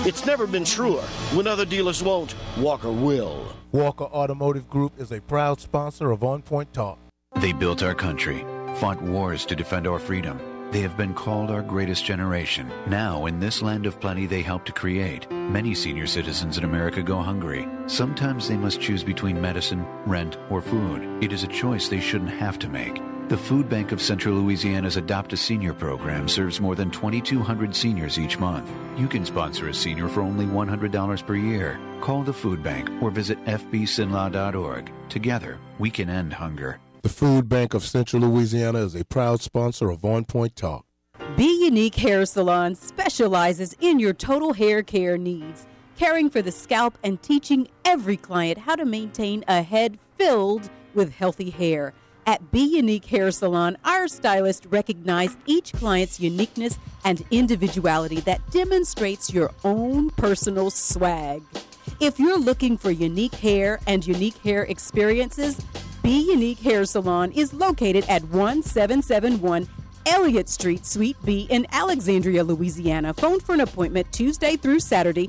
It's never been truer. When other dealers won't, Walker will. Walker Automotive Group is a proud sponsor of On Point Talk. They built our country, fought wars to defend our freedom. They have been called our greatest generation. Now, in this land of plenty they help to create, many senior citizens in America go hungry. Sometimes they must choose between medicine, rent, or food. It is a choice they shouldn't have to make. The Food Bank of Central Louisiana's Adopt a Senior program serves more than 2,200 seniors each month. You can sponsor a senior for only $100 per year. Call the Food Bank or visit fbsinlaw.org. Together, we can end hunger. The Food Bank of Central Louisiana is a proud sponsor of On Point Talk. Be Unique Hair Salon specializes in your total hair care needs, caring for the scalp and teaching every client how to maintain a head filled with healthy hair. At Be Unique Hair Salon, our stylists recognize each client's uniqueness and individuality that demonstrates your own personal swag. If you're looking for unique hair and unique hair experiences, Be Unique Hair Salon is located at 1771 Elliott Street, Suite B in Alexandria, Louisiana. Phone for an appointment Tuesday through Saturday,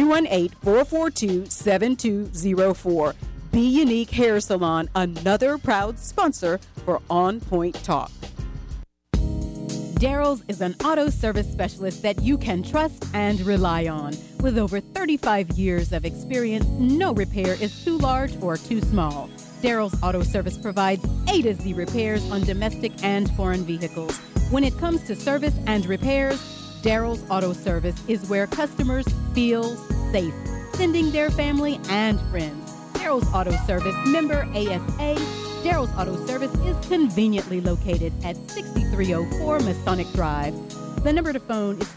318-442-7204. Be Unique Hair Salon, another proud sponsor for On Point Talk. Daryl's is an auto service specialist that you can trust and rely on. With over 35 years of experience, no repair is too large or too small. Daryl's Auto Service provides A to Z repairs on domestic and foreign vehicles. When it comes to service and repairs, Daryl's Auto Service is where customers feel safe, sending their family and friends. Daryl's Auto Service, member ASA. Daryl's Auto Service is conveniently located at 6304 Masonic Drive. The number to phone is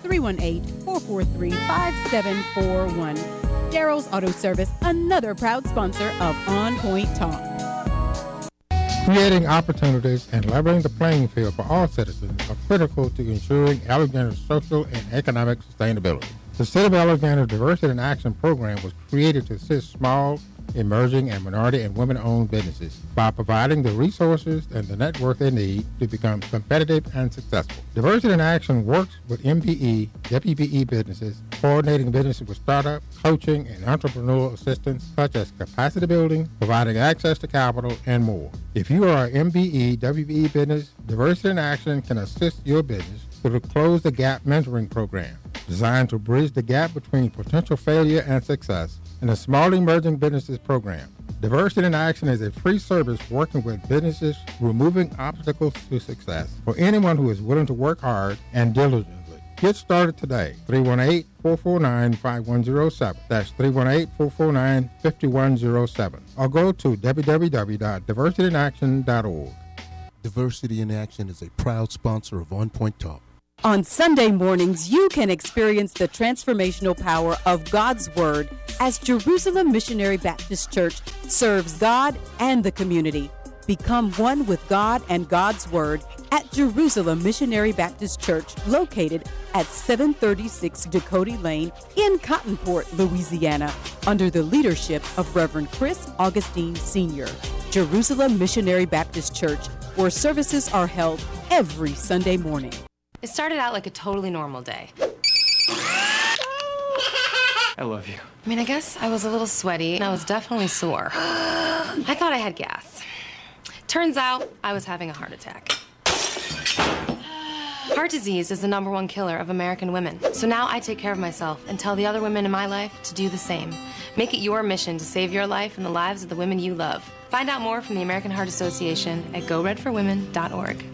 318-443-5741. Daryl's Auto Service, another proud sponsor of On Point Talk. Creating opportunities and leveling the playing field for all citizens are critical to ensuring Alexander's social and economic sustainability. The City of Alexander Diversity in Action program was created to assist small, emerging, and minority and women-owned businesses by providing the resources and the network they need to become competitive and successful. Diversity in Action works with MBE, WBE businesses, coordinating businesses with startup, coaching, and entrepreneurial assistance such as capacity building, providing access to capital, and more. If you are an MBE, WBE business, Diversity in Action can assist your business through the Close the Gap mentoring program, designed to bridge the gap between potential failure and success, and the Small Emerging Businesses Program. Diversity in Action is a free service working with businesses removing obstacles to success for anyone who is willing to work hard and diligently. Get started today, 318-449-5107. That's 318-449-5107. Or go to www.diversityinaction.org. Diversity in Action is a proud sponsor of On Point Talk. On Sunday mornings, you can experience the transformational power of God's Word as Jerusalem Missionary Baptist Church serves God and the community. Become one with God and God's Word at Jerusalem Missionary Baptist Church, located at 736 Dakota Lane in Cottonport, Louisiana, under the leadership of Reverend Chris Augustine Sr. Jerusalem Missionary Baptist Church, where services are held every Sunday morning. It started out like a totally normal day. I love you. I mean, I guess I was a little sweaty and I was definitely sore. I thought I had gas. Turns out I was having a heart attack. Heart disease is the #1 killer of American women. So now I take care of myself and tell the other women in my life to do the same. Make it your mission to save your life and the lives of the women you love. Find out more from the American Heart Association at goredforwomen.org.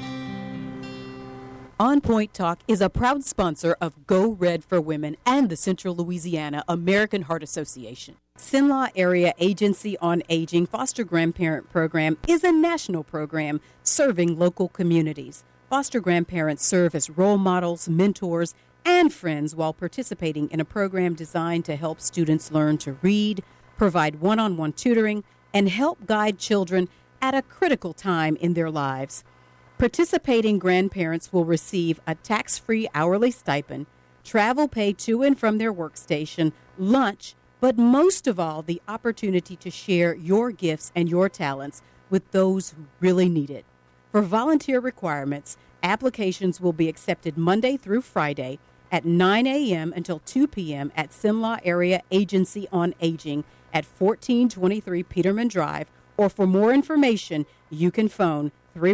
On Point Talk is a proud sponsor of Go Red for Women and the Central Louisiana American Heart Association. Cenla Area Agency on Aging Foster Grandparent Program is a national program serving local communities. Foster grandparents serve as role models, mentors, and friends while participating in a program designed to help students learn to read, provide one-on-one tutoring, and help guide children at a critical time in their lives. Participating grandparents will receive a tax-free hourly stipend, travel pay to and from their workstation, lunch, but most of all, the opportunity to share your gifts and your talents with those who really need it. For volunteer requirements, applications will be accepted Monday through Friday, at 9 a.m. until 2 p.m. at Simla Area Agency on Aging at 1423 Peterman Drive. Or for more information, you can phone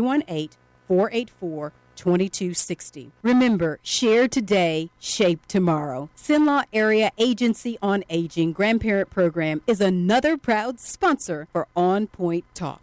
318-484-2260. Remember, share today, shape tomorrow. Simla Area Agency on Aging Grandparent Program is another proud sponsor for On Point Talk.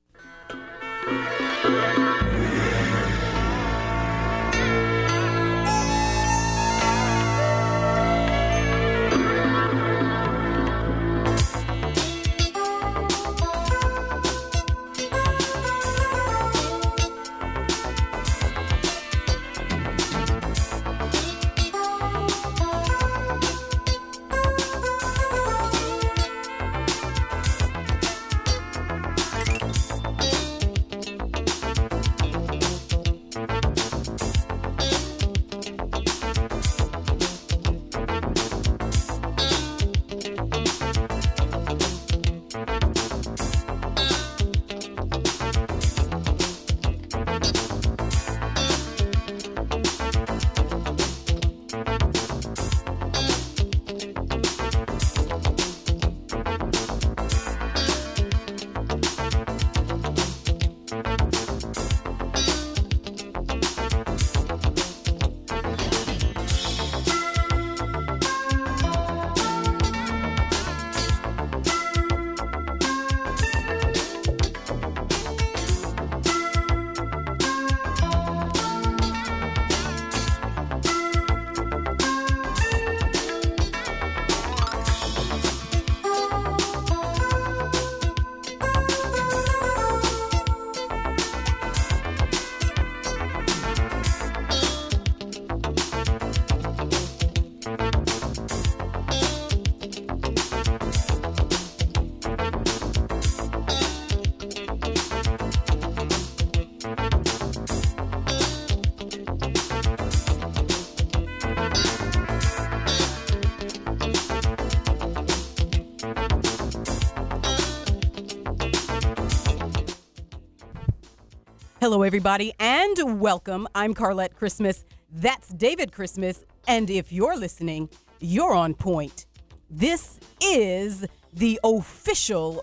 Hello, everybody, and welcome. I'm Carlette Christmas. That's David Christmas. And if you're listening, you're on point. This is the official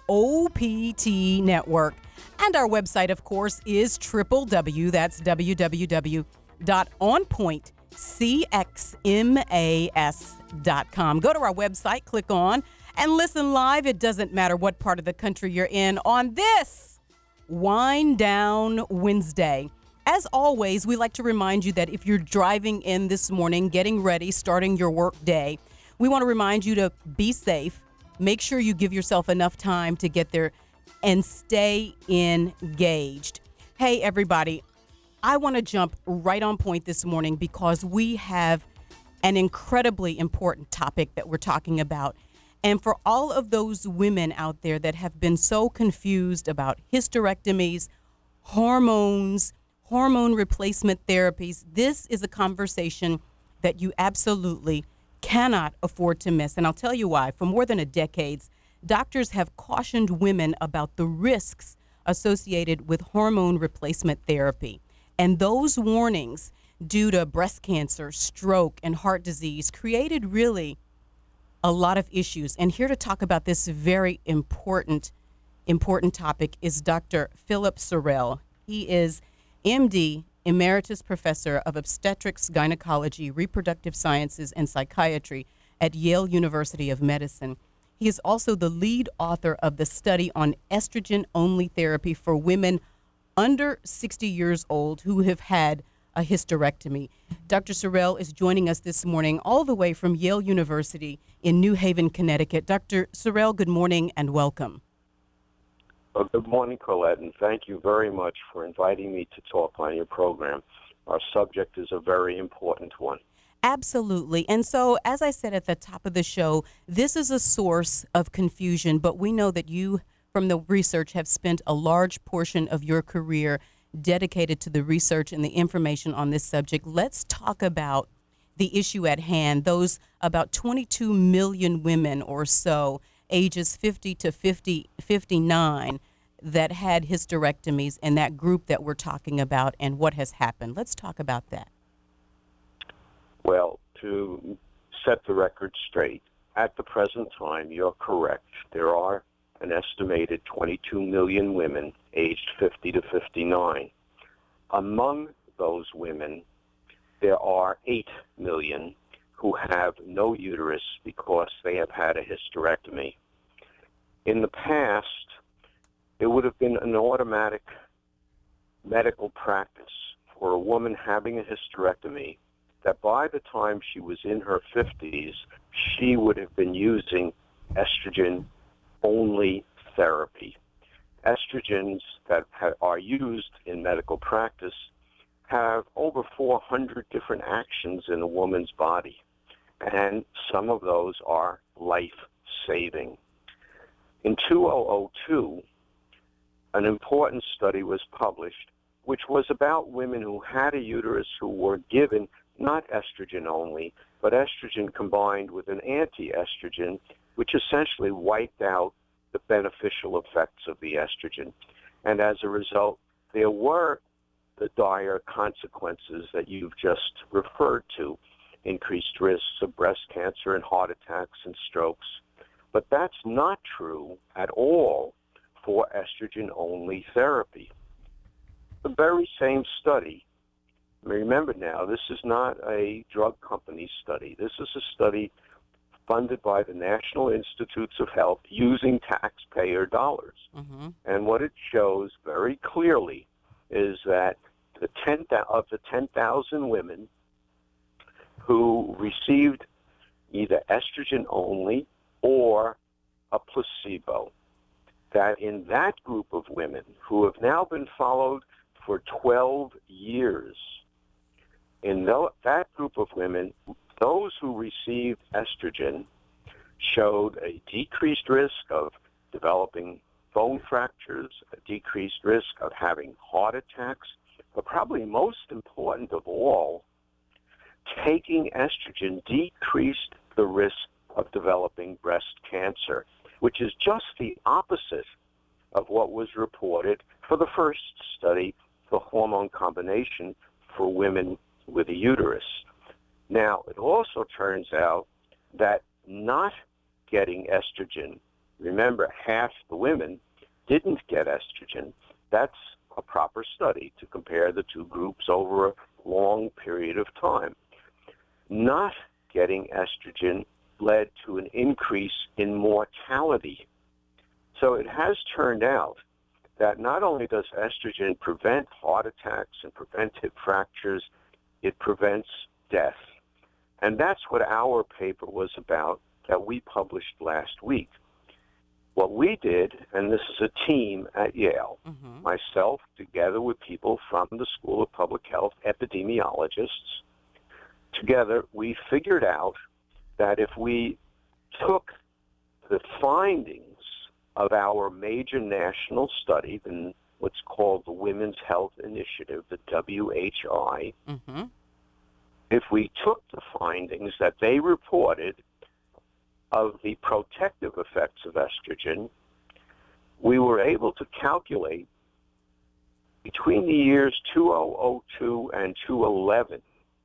OPT network. And our website, of course, is www.onpointcxmas.com. Go to our website, click on, and listen live. It doesn't matter what part of the country you're in on this Wind Down Wednesday. As always, we like to remind you that if you're driving in this morning, getting ready, starting your work day, we want to remind you to be safe. Make sure you give yourself enough time to get there and stay engaged. Hey, everybody, I want to jump right on point this morning because we have an incredibly important topic that we're talking about. And for all of those women out there that have been so confused about hysterectomies, hormones, hormone replacement therapies, this is a conversation that you absolutely cannot afford to miss. And I'll tell you why. For more than a decade, doctors have cautioned women about the risks associated with hormone replacement therapy. And those warnings, due to breast cancer, stroke, and heart disease, created really a lot of issues. And here to talk about this very important topic is Dr. Philip Sorrell. He is MD, Emeritus Professor of Obstetrics, Gynecology, Reproductive Sciences, and Psychiatry at Yale University of Medicine. He is also the lead author of the study on estrogen-only therapy for women under 60 years old who have had a hysterectomy. Dr. Sorrell is joining us this morning all the way from Yale University in New Haven, Connecticut. Dr. Sorrell, good morning and welcome. Well, good morning, Colette, and thank you very much for inviting me to talk on your program. Our subject is a very important one. Absolutely. And so, as I said at the top of the show, this is a source of confusion, but we know that you, from the research, have spent a large portion of your career dedicated to the research and the information on this subject. Let's talk about the issue at hand. Those about 22 million women or so, ages 50 to 59, that had hysterectomies, and that group that we're talking about and what has happened. Let's talk about that. Well, to set the record straight. At the present time, you're correct. There are an estimated 22 million women aged 50 to 59. Among those women, there are 8 million who have no uterus because they have had a hysterectomy. In the past, it would have been an automatic medical practice for a woman having a hysterectomy that by the time she was in her 50s, she would have been using estrogen-only therapy. Estrogens that are used in medical practice have over 400 different actions in a woman's body, and some of those are life-saving. In 2002, an important study was published, which was about women who had a uterus who were given not estrogen only, but estrogen combined with an anti-estrogen, which essentially wiped out the beneficial effects of the estrogen. And as a result, there were the dire consequences that you've just referred to, increased risks of breast cancer and heart attacks and strokes. But that's not true at all for estrogen-only therapy. The very same study, remember now, this is not a drug company study. This is a study funded by the National Institutes of Health using taxpayer dollars. Mm-hmm. And what it shows very clearly is that of the 10,000 women who received either estrogen only or a placebo, that in that group of women who have now been followed for 12 years, in that group of women, those who received estrogen showed a decreased risk of developing bone fractures, a decreased risk of having heart attacks, but probably most important of all, taking estrogen decreased the risk of developing breast cancer, which is just the opposite of what was reported for the first study, the hormone combination for women with a uterus. Now, it also turns out that not getting estrogen, remember, half the women didn't get estrogen. That's a proper study to compare the two groups over a long period of time. Not getting estrogen led to an increase in mortality. So it has turned out that not only does estrogen prevent heart attacks and prevent hip fractures, it prevents death. And that's what our paper was about that we published last week. What we did, and this is a team at Yale, myself together with people from the School of Public Health, epidemiologists, together we figured out that if we took the findings of our major national study, in what's called the Women's Health Initiative, the WHI, if we took the findings that they reported of the protective effects of estrogen, we were able to calculate between the years 2002 and 2011,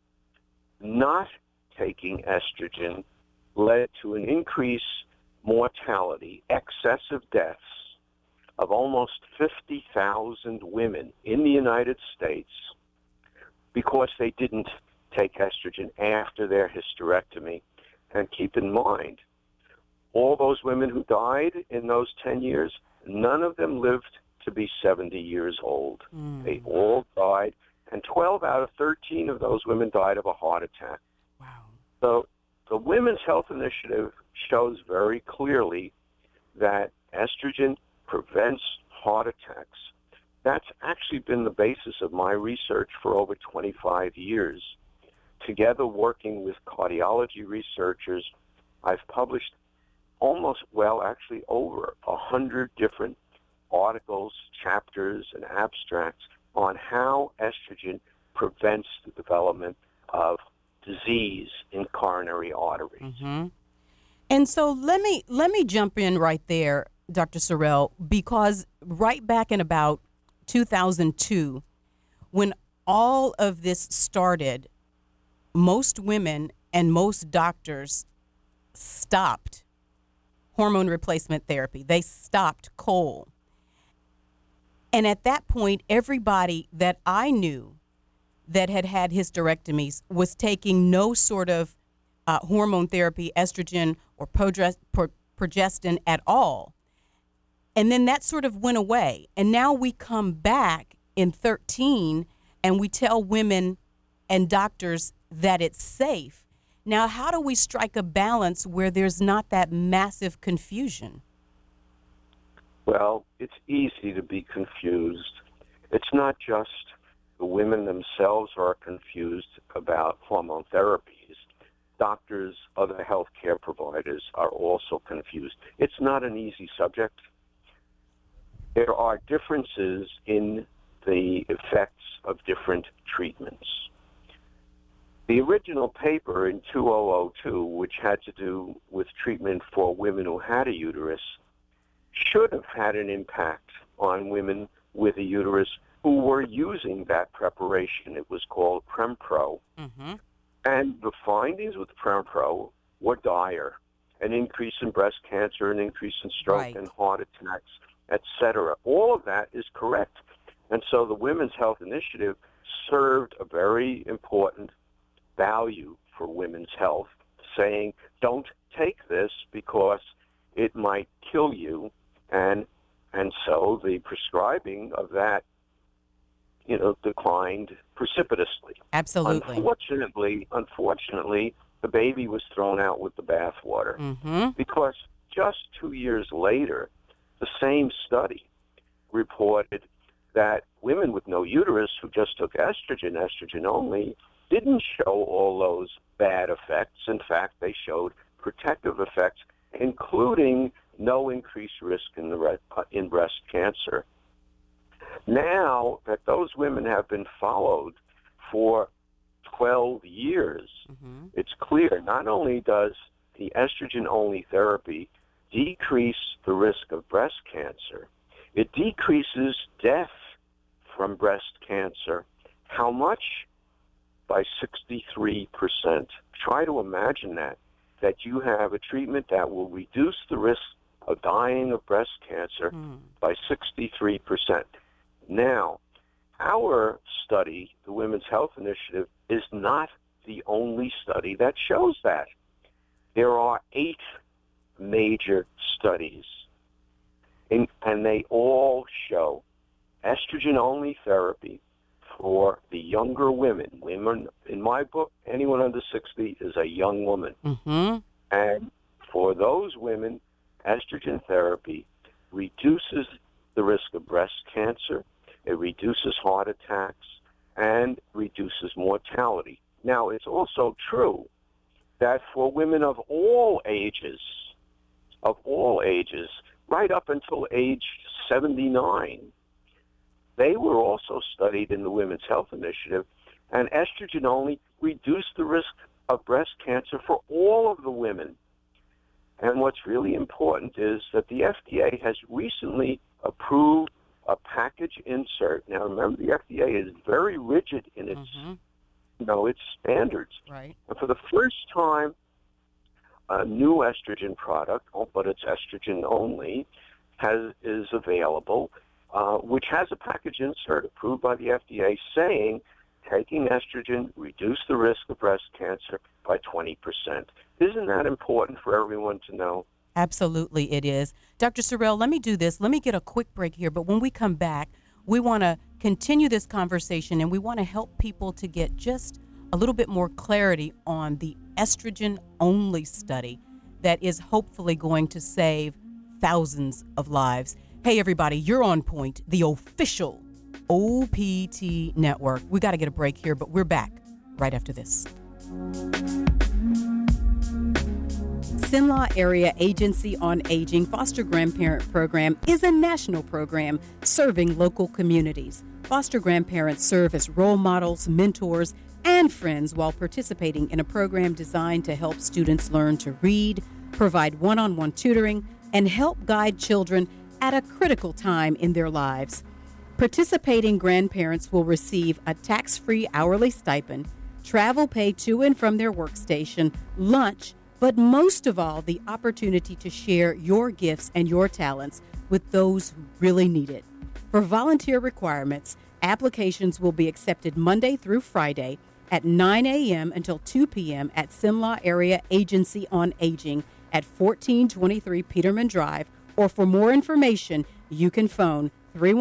not taking estrogen led to an increase mortality, excessive deaths of almost 50,000 women in the United States because they didn't take estrogen after their hysterectomy. And keep in mind, all those women who died in those 10 years, none of them lived to be 70 years old. They all died, and 12 out of 13 of those women died of a heart attack. Wow. So the Women's Health Initiative shows very clearly that estrogen prevents heart attacks. That's actually been the basis of my research for over 25 years. Together working with cardiology researchers, I've published over 100 different articles, chapters, and abstracts on how estrogen prevents the development of disease in coronary arteries. And so let me jump in right there, Dr. Sorrell, because right back in about 2002, when all of this started, most women and most doctors stopped hormone replacement therapy. They stopped coal. And at that point, everybody that I knew that had had hysterectomies was taking no sort of hormone therapy, estrogen or progestin at all. And then that sort of went away. And now we come back in 13 and we tell women and doctors that it's safe. Now, how do we strike a balance where there's not that massive confusion? Well, it's easy to be confused. It's not just the women themselves are confused about hormone therapies. Doctors, other healthcare providers are also confused. It's not an easy subject. There are differences in the effects of different treatments. The original paper in 2002, which had to do with treatment for women who had a uterus, should have had an impact on women with a uterus who were using that preparation. It was called Prempro. Mm-hmm. And the findings with Prempro were dire. An increase in breast cancer, an increase in stroke and heart attacks, etc. All of that is correct. And so the Women's Health Initiative served a very important value for women's health, saying, don't take this because it might kill you. And so the prescribing of that, declined precipitously. Absolutely. Unfortunately, the baby was thrown out with the bathwater because just 2 years later, the same study reported that women with no uterus who just took estrogen only, didn't show all those bad effects. In fact, they showed protective effects, including no increased risk in breast cancer. Now that those women have been followed for 12 years, it's clear not only does the estrogen-only therapy decrease the risk of breast cancer, it decreases death from breast cancer. How much? By 63%. Try to imagine that you have a treatment that will reduce the risk of dying of breast cancer by 63%. Now, our study, the Women's Health Initiative, is not the only study that shows that. There are 8 major studies, and they all show estrogen-only therapy for the younger women. Women, in my book, anyone under 60 is a young woman. And for those women, estrogen therapy reduces the risk of breast cancer, it reduces heart attacks, and reduces mortality. Now, it's also true that for women of all ages, right up until age 79, they were also studied in the Women's Health Initiative, and estrogen only reduced the risk of breast cancer for all of the women. And what's really important is that the FDA has recently approved a package insert. Now, remember, the FDA is very rigid in its, its standards. Right. And for the first time, a new estrogen product, but it's estrogen only, is available, which has a package insert approved by the FDA saying taking estrogen reduce the risk of breast cancer by 20%. Isn't that important for everyone to know? Absolutely, it is. Dr. Sorrell, let me do this. Let me get a quick break here, but when we come back, we want to continue this conversation, and we want to help people to get just a little bit more clarity on the estrogen-only study that is hopefully going to save thousands of lives. Hey, everybody, you're on Point, the official OPT network. We got to get a break here, but we're back right after this. Cenla Area Agency on Aging Foster Grandparent Program is a national program serving local communities. Foster grandparents serve as role models, mentors, and friends while participating in a program designed to help students learn to read, provide one-on-one tutoring, and help guide children at a critical time in their lives. Participating grandparents will receive a tax-free hourly stipend, travel pay to and from their workstation, lunch, but most of all, the opportunity to share your gifts and your talents with those who really need it. For volunteer requirements, applications will be accepted Monday through Friday at 9 a.m. until 2 p.m. at Simla Area Agency on Aging at 1423 Peterman Drive, or for more information, you can phone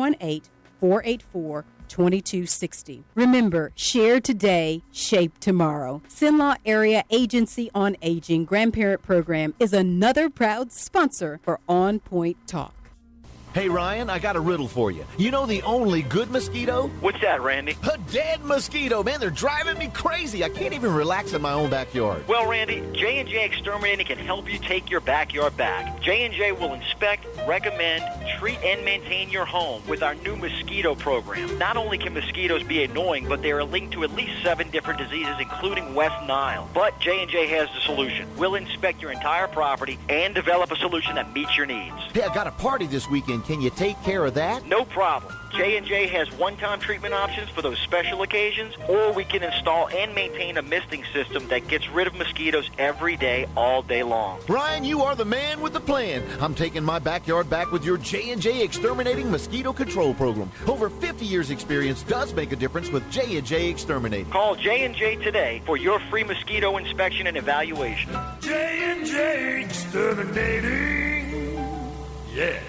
318-484-2260. Remember, share today, shape tomorrow. Simla Area Agency on Aging Grandparent Program is another proud sponsor for On Point Talk. Hey, Ryan, I got a riddle for you. You know the only good mosquito? What's that, Randy? A dead mosquito. Man, they're driving me crazy. I can't even relax in my own backyard. Well, Randy, J&J Exterminating can help you take your backyard back. J&J will inspect, recommend, treat, and maintain your home with our new mosquito program. Not only can mosquitoes be annoying, but they are linked to at least 7 different diseases, including West Nile. But J&J has the solution. We'll inspect your entire property and develop a solution that meets your needs. Hey, I got a party this weekend. Can you take care of that? No problem. J&J has one-time treatment options for those special occasions, or we can install and maintain a misting system that gets rid of mosquitoes every day, all day long. Ryan, you are the man with the plan. I'm taking my backyard back with your J&J Exterminating Mosquito Control Program. Over 50 years experience does make a difference with J&J Exterminating. Call J&J today for your free mosquito inspection and evaluation. J&J Exterminating. Yeah.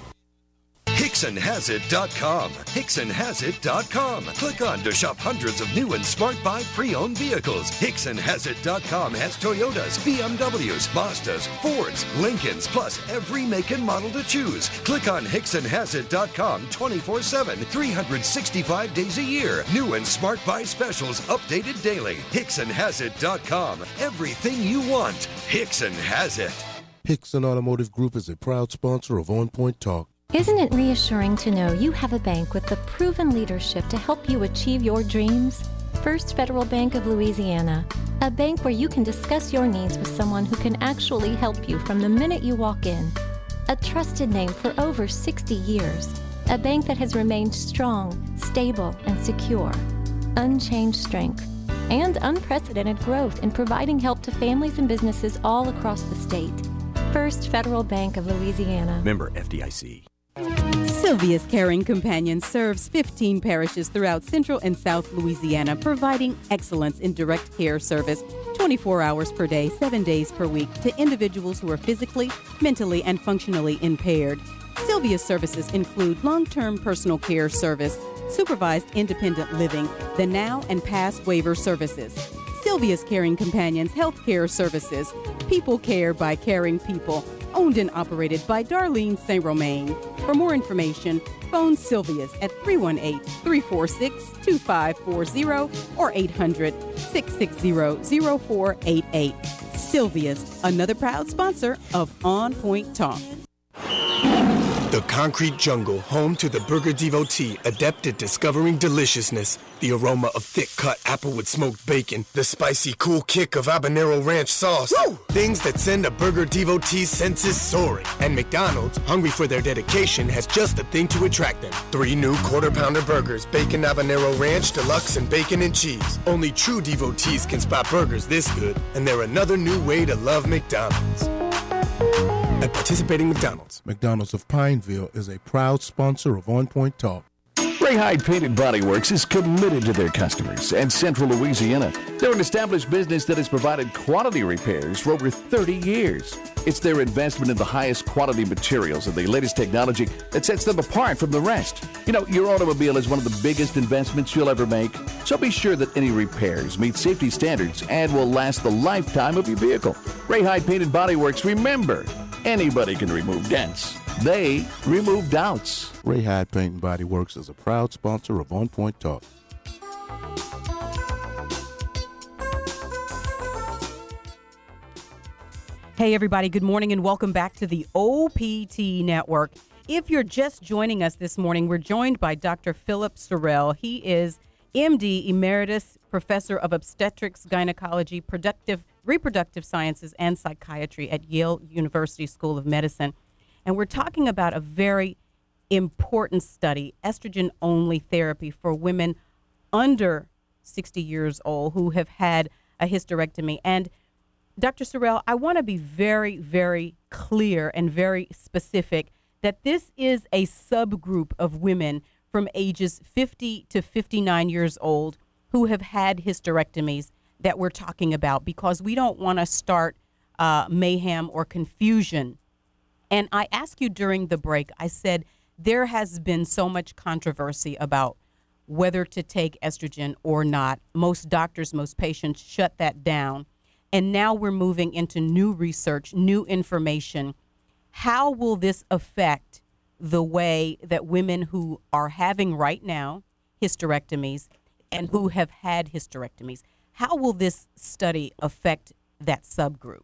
HicksonHasIt.com. HicksonHasIt.com. Click on to shop hundreds of new and smart buy pre-owned vehicles. HicksonHasIt.com has Toyotas, BMWs, Mazdas, Fords, Lincolns, plus every make and model to choose. Click on HicksonHasIt.com 24/7, 365 days a year. New and smart buy specials updated daily. HicksonHasIt.com. Everything you want. Hickson has it. Hickson Automotive Group is a proud sponsor of On Point Talk. Isn't it reassuring to know you have a bank with the proven leadership to help you achieve your dreams? First Federal Bank of Louisiana, a bank where you can discuss your needs with someone who can actually help you from the minute you walk in. A trusted name for over 60 years, a bank that has remained strong, stable, and secure. Unchanged strength and unprecedented growth in providing help to families and businesses all across the state. First Federal Bank of Louisiana. Member FDIC. Sylvia's Caring Companion serves 15 parishes throughout Central and South Louisiana, providing excellence in direct care service 24 hours per day, 7 days per week to individuals who are physically, mentally, and functionally impaired. Sylvia's services include long-term personal care service, supervised independent living, the now and past waiver services. Sylvia's Caring Companions Health Care Services, People Care by Caring People, owned and operated by Darlene St. Romain. For more information, phone Sylvia's at 318-346-2540 or 800-660-0488. Sylvia's, another proud sponsor of On Point Talk. The concrete jungle, home to the burger devotee, adept at discovering deliciousness. The aroma of thick-cut applewood smoked bacon. The spicy, cool kick of habanero ranch sauce. Woo! Things that send a burger devotee's senses soaring. And McDonald's, hungry for their dedication, has just the thing to attract them. 3 new quarter-pounder burgers, bacon habanero ranch, deluxe, and bacon and cheese. Only true devotees can spot burgers this good, and they're another new way to love McDonald's. At participating McDonald's. McDonald's of Pineville is a proud sponsor of On Point Talk. Ray Hyde Painted Body Works is committed to their customers and Central Louisiana. They're an established business that has provided quality repairs for over 30 years. It's their investment in the highest quality materials and the latest technology that sets them apart from the rest. You know, your automobile is one of the biggest investments you'll ever make, so be sure that any repairs meet safety standards and will last the lifetime of your vehicle. Ray Hyde Painted Body Works, remember, anybody can remove dents. They remove doubts. Ray Hyde Paint and Body Works is a proud sponsor of On Point Talk. Hey, everybody. Good morning and welcome back to the OPT Network. If you're just joining us this morning, we're joined by Dr. Philip Sorrell. He is MD, Emeritus Professor of Obstetrics, Gynecology, Reproductive Sciences, and Psychiatry at Yale University School of Medicine. And we're talking about a very important study, estrogen-only therapy for women under 60 years old who have had a hysterectomy. And Dr. Sorrell, I want to be very, very clear and very specific that this is a subgroup of women from ages 50 to 59 years old who have had hysterectomies that we're talking about, because we don't want to start mayhem or confusion. And I asked you during the break, I said, there has been so much controversy about whether to take estrogen or not. Most doctors, most patients shut that down. And now we're moving into new research, new information. How will this affect the way that women who are having right now hysterectomies and who have had hysterectomies, how will this study affect that subgroup?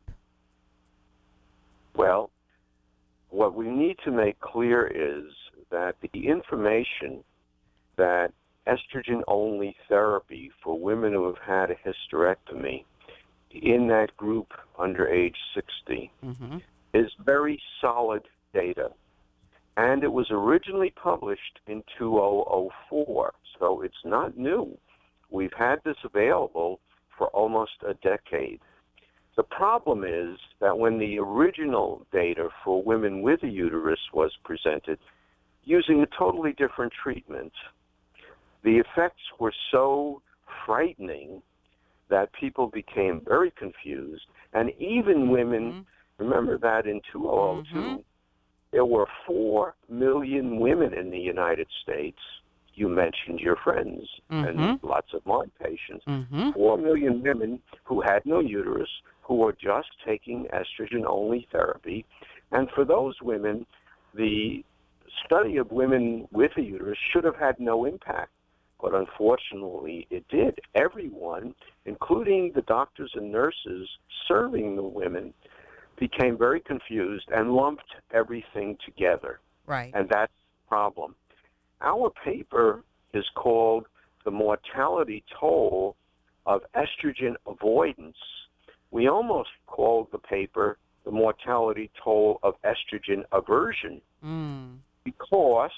Well, what we need to make clear is that the information that estrogen-only therapy for women who have had a hysterectomy in that group under age 60 is very solid data. And it was originally published in 2004, so it's not new. We've had this available for almost a decade. The problem is that when the original data for women with a uterus was presented using a totally different treatment, the effects were so frightening that people became very confused. And even women, remember that in 2002, there were 4 million women in the United States. You mentioned your friends and lots of my patients. 4 million women who had no uterus, who were just taking estrogen-only therapy. And for those women, the study of women with a uterus should have had no impact. But unfortunately, it did. Everyone, including the doctors and nurses serving the women, became very confused and lumped everything together. Right. And that's the problem. Our paper is called The Mortality Toll of Estrogen Avoidance. We almost called the paper The Mortality Toll of Estrogen Aversion, because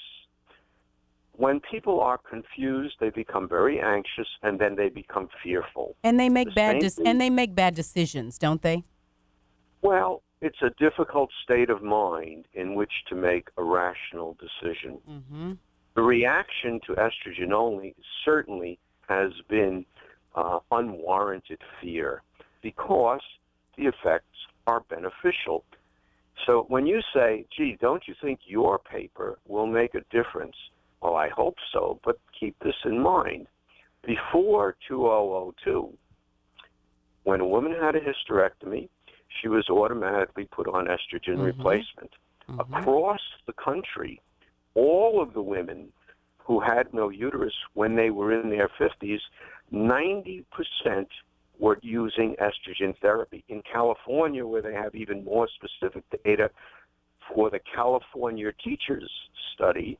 when people are confused, they become very anxious, and then they become fearful. And they make bad decisions, don't they? Well, it's a difficult state of mind in which to make a rational decision. The reaction to estrogen only certainly has been unwarranted fear, because the effects are beneficial. So when you say, gee, don't you think your paper will make a difference? Well, I hope so, but keep this in mind. Before 2002, when a woman had a hysterectomy, she was automatically put on estrogen replacement. Across the country, all of the women who had no uterus when they were in their 50s, 90% were using estrogen therapy. In California, where they have even more specific data for the California Teachers Study,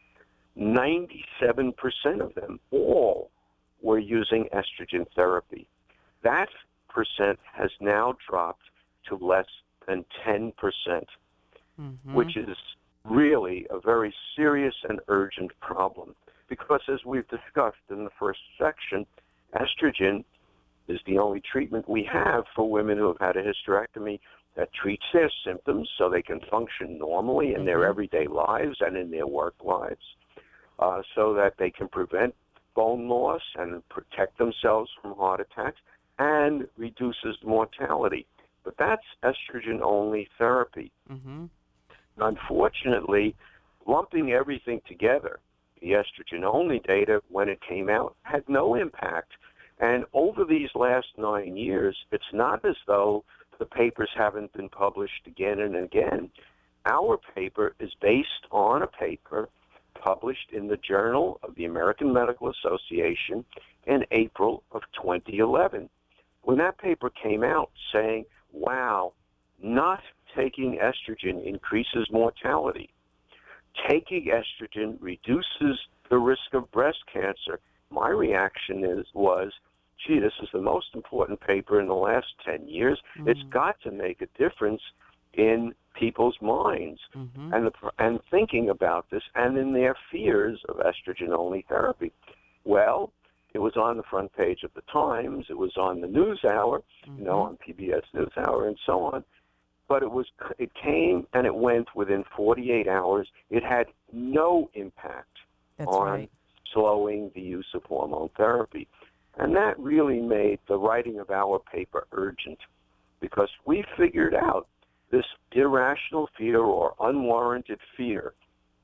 97% of them all were using estrogen therapy. That percent has now dropped to less than 10%, which is really a very serious and urgent problem. Because as we've discussed in the first section, estrogen is the only treatment we have for women who have had a hysterectomy that treats their symptoms so they can function normally in their everyday lives and in their work lives, so that they can prevent bone loss and protect themselves from heart attacks, and reduces mortality. But that's estrogen-only therapy. Unfortunately, lumping everything together, the estrogen-only data, when it came out, had no impact. And over these last 9 years, it's not as though the papers haven't been published again and again. Our paper is based on a paper published in the Journal of the American Medical Association in April of 2011. When that paper came out saying, wow, not taking estrogen increases mortality, taking estrogen reduces the risk of breast cancer, my reaction was, gee, this is the most important paper in the last 10 years. It's got to make a difference in people's minds and thinking about this and in their fears of estrogen-only therapy. Well, it was on the front page of the Times. It was on the NewsHour, on PBS NewsHour and so on. But it came and it went within 48 hours. It had no impact on slowing the use of hormone therapy. And that really made the writing of our paper urgent, because we figured out this irrational fear or unwarranted fear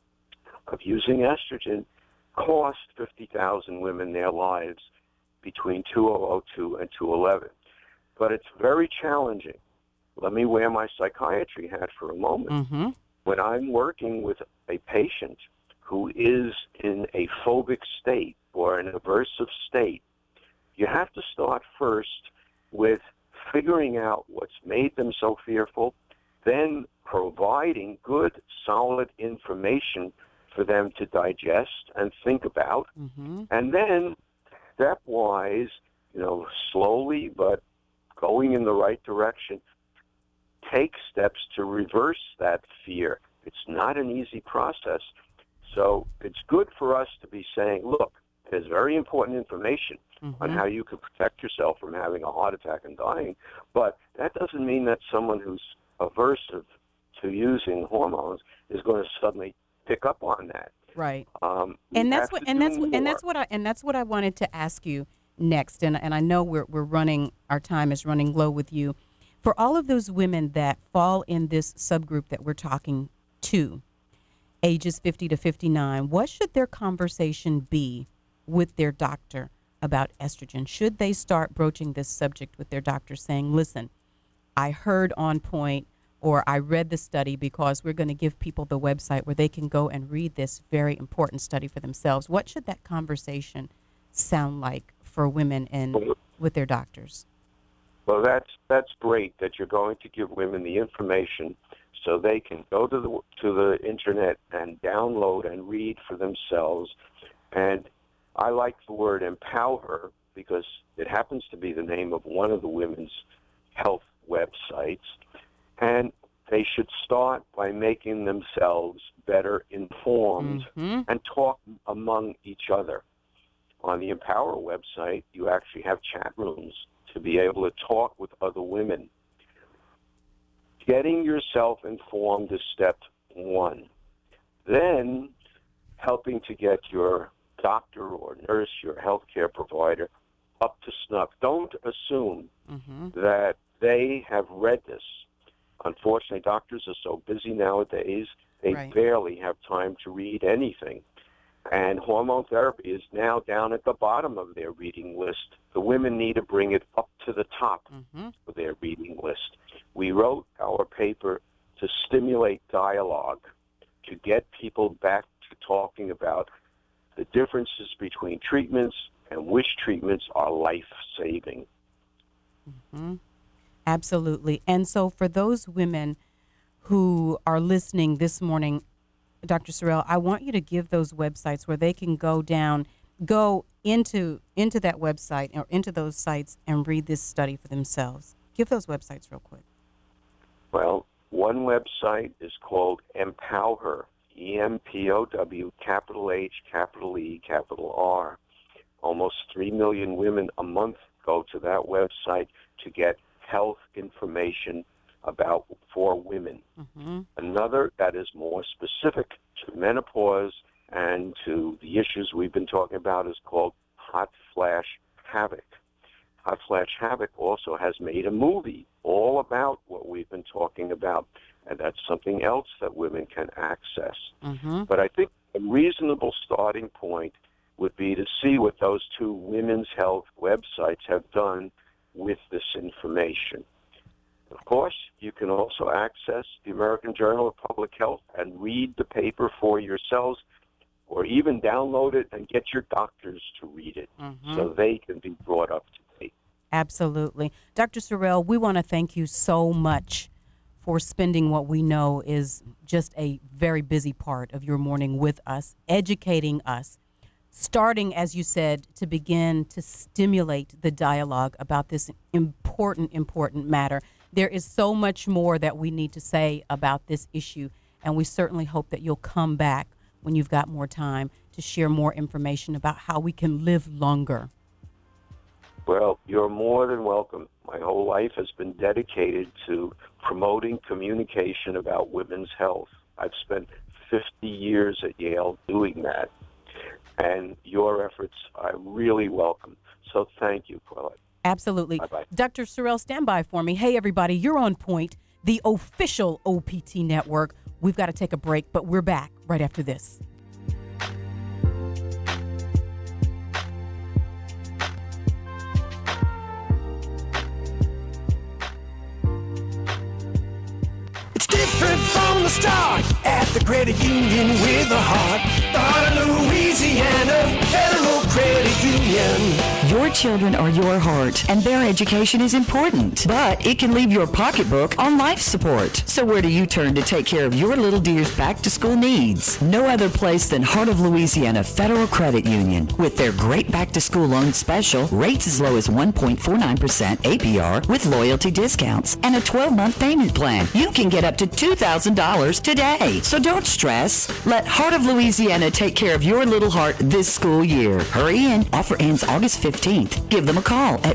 of using estrogen cost 50,000 women their lives between 2002 and 2011. But it's very challenging. Let me wear my psychiatry hat for a moment. When I'm working with a patient who is in a phobic state or an aversive state, you have to start first with figuring out what's made them so fearful, then providing good, solid information for them to digest and think about, and then stepwise, slowly but going in the right direction, take steps to reverse that fear. It's not an easy process. So it's good for us to be saying, look, there's very important information on how you can protect yourself from having a heart attack and dying, but that doesn't mean that someone who's aversive to using hormones is going to suddenly pick up on that. Right. And that's what I wanted to ask you next. And I know our time is running low with you. For all of those women that fall in this subgroup that we're talking to, ages 50 to 59, what should their conversation be with their doctor about estrogen? Should they start broaching this subject with their doctor, saying, listen, I heard On Point, or I read the study, because we're going to give people the website where they can go and read this very important study for themselves. What should that conversation sound like for women and with their doctors? Well, that's great that you're going to give women the information so they can go to the internet and download and read for themselves. And I like the word empower because it happens to be the name of one of the women's health websites. And they should start by making themselves better informed and talk among each other. On the Empower website, you actually have chat rooms to be able to talk with other women. Getting yourself informed is step one. Then helping to get your doctor or nurse, your healthcare provider, up to snuff. Don't assume that they have read this. Unfortunately, doctors are so busy nowadays, they barely have time to read anything. And hormone therapy is now down at the bottom of their reading list. The women need to bring it up to the top of their reading list. We wrote our paper to stimulate dialogue, to get people back to talking about the differences between treatments and which treatments are life-saving. Absolutely. And so for those women who are listening this morning, Dr. Sorrell, I want you to give those websites where they can go into that website or into those sites and read this study for themselves. Give those websites real quick. Well, one website is called Empower, EMPOW, capital H, capital E, capital R. Almost 3 million women a month go to that website to get health information for women. Another that is more specific to menopause and to the issues we've been talking about is called Hot Flash Havoc. Hot Flash Havoc also has made a movie all about what we've been talking about, and that's something else that women can access. But I think a reasonable starting point would be to see what those two women's health websites have done with this information. Of course, you can also access the American Journal of Public Health and read the paper for yourselves, or even download it and get your doctors to read it so they can be brought up to date. Absolutely. Dr. Sorrell, we want to thank you so much for spending what we know is just a very busy part of your morning with us, educating us, starting, as you said, to begin to stimulate the dialogue about this important matter. There is so much more that we need to say about this issue, and we certainly hope that you'll come back when you've got more time to share more information about how we can live longer Well, you're more than welcome. My whole life has been dedicated to promoting communication about women's health. I've spent 50 years at Yale doing that, and your efforts are really welcome. So thank you, Paulette. Absolutely. Bye-bye. Dr. Sorrell, stand by for me. Hey, everybody, you're on Point, the official OPT network. We've got to take a break, but we're back right after this. It's different from the start at the credit union with a heart. The heart of Louisiana Federal Credit Union. Your children are your heart, and their education is important, but it can leave your pocketbook on life support. So where do you turn to take care of your little dear's back-to-school needs? No other place than Heart of Louisiana Federal Credit Union. With their great back-to-school loan special, rates as low as 1.49% APR with loyalty discounts, and a 12-month payment plan. You can get up to $2,000 today. So don't stress. Let Heart of Louisiana take care of your little heart this school year. Hurry in. Offer ends August 15th. Give them a call at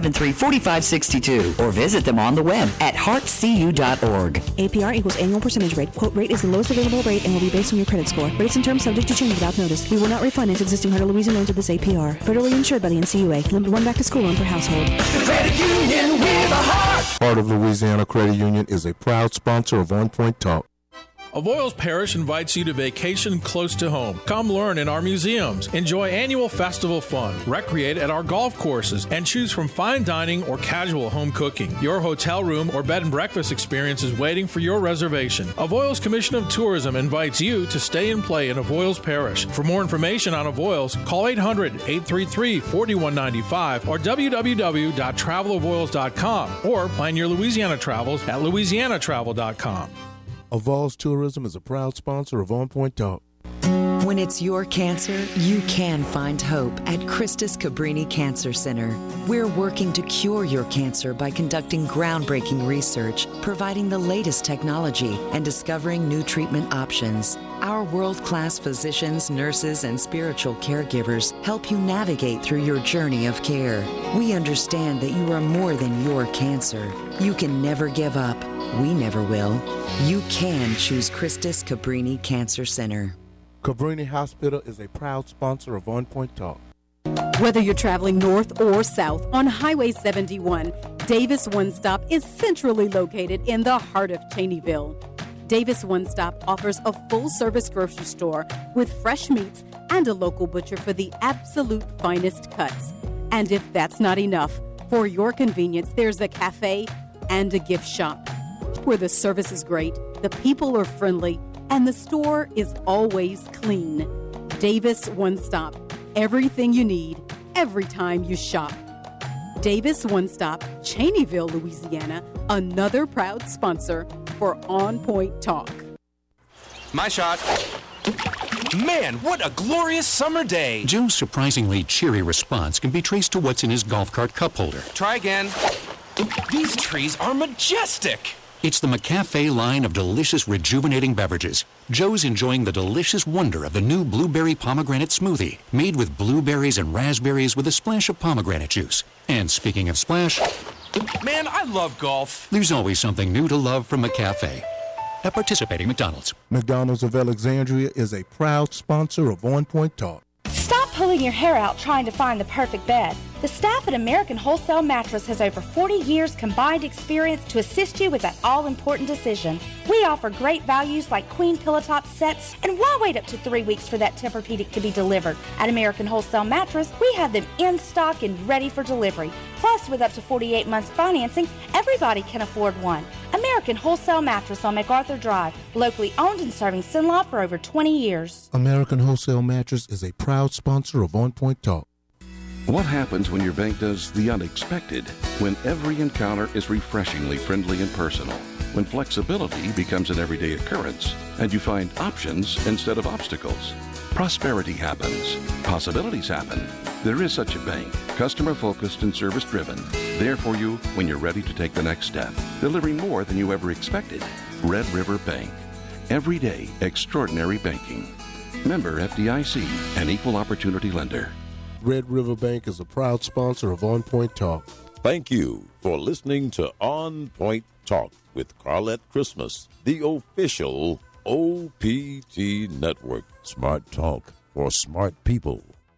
473-4562 or visit them on the web at heartcu.org. APR equals annual percentage rate. Quote rate is the lowest available rate and will be based on your credit score. Rates and terms subject to change without notice. We will not refinance existing Heart of Louisiana loans at this APR. Federally insured by the NCUA. Limit one back to school loan per household. The Credit Union with a heart. Heart of Louisiana Credit Union is a proud sponsor of On Point Talk. Avoyelles Parish invites you to vacation close to home. Come learn in our museums, enjoy annual festival fun, recreate at our golf courses, and choose from fine dining or casual home cooking. Your hotel room or bed and breakfast experience is waiting for your reservation. Avoyelles Commission of Tourism invites you to stay and play in Avoyelles Parish. For more information on Avoyelles, call 800-833-4195 or www.travelavoyelles.com or plan your Louisiana travels at louisianatravel.com. Avoyelles Tourism is a proud sponsor of On Point Talk. When it's your cancer, you can find hope at Christus Cabrini Cancer Center. We're working to cure your cancer by conducting groundbreaking research, providing the latest technology, and discovering new treatment options. Our world-class physicians, nurses, and spiritual caregivers help you navigate through your journey of care. We understand that you are more than your cancer. You can never give up. We never will. You can choose Christus Cabrini Cancer Center. Cabrini Hospital is a proud sponsor of On Point Talk. Whether you're traveling north or south on Highway 71, Davis One Stop is centrally located in the heart of Cheneyville. Davis One Stop offers a full-service grocery store with fresh meats and a local butcher for the absolute finest cuts. And if that's not enough, for your convenience, there's a cafe and a gift shop where the service is great, the people are friendly, and the store is always clean. Davis One Stop. Everything you need, every time you shop. Davis One Stop, Cheneyville, Louisiana, another proud sponsor for On Point Talk. My shot. Man, what a glorious summer day. Joe's surprisingly cheery response can be traced to what's in his golf cart cup holder. Try again. These trees are majestic. It's the McCafe line of delicious, rejuvenating beverages. Joe's enjoying the delicious wonder of the new blueberry pomegranate smoothie, made with blueberries and raspberries with a splash of pomegranate juice. And speaking of splash, man, I love golf. There's always something new to love from McCafe. At participating McDonald's. McDonald's of Alexandria is a proud sponsor of On Point Talk. Stop pulling your hair out trying to find the perfect bed. The staff at American Wholesale Mattress has over 40 years combined experience to assist you with that all-important decision. We offer great values like queen pillow top sets, and why wait up to 3 weeks for that Tempur-Pedic to be delivered? At American Wholesale Mattress, we have them in stock and ready for delivery. Plus, with up to 48 months financing, everybody can afford one. American Wholesale Mattress on MacArthur Drive, locally owned and serving Cenla for over 20 years. American Wholesale Mattress is a proud sponsor of On Point Talk. What happens when your bank does the unexpected? When every encounter is refreshingly friendly and personal? When flexibility becomes an everyday occurrence and you find options instead of obstacles? Prosperity happens. Possibilities happen. There is such a bank, customer-focused and service-driven, there for you when you're ready to take the next step, delivering more than you ever expected. Red River Bank. Everyday extraordinary banking. Member FDIC, an equal opportunity lender. Red River Bank is a proud sponsor of On Point Talk. Thank you for listening to On Point Talk with Carlette Christmas, the official OPT network. Smart talk for smart people.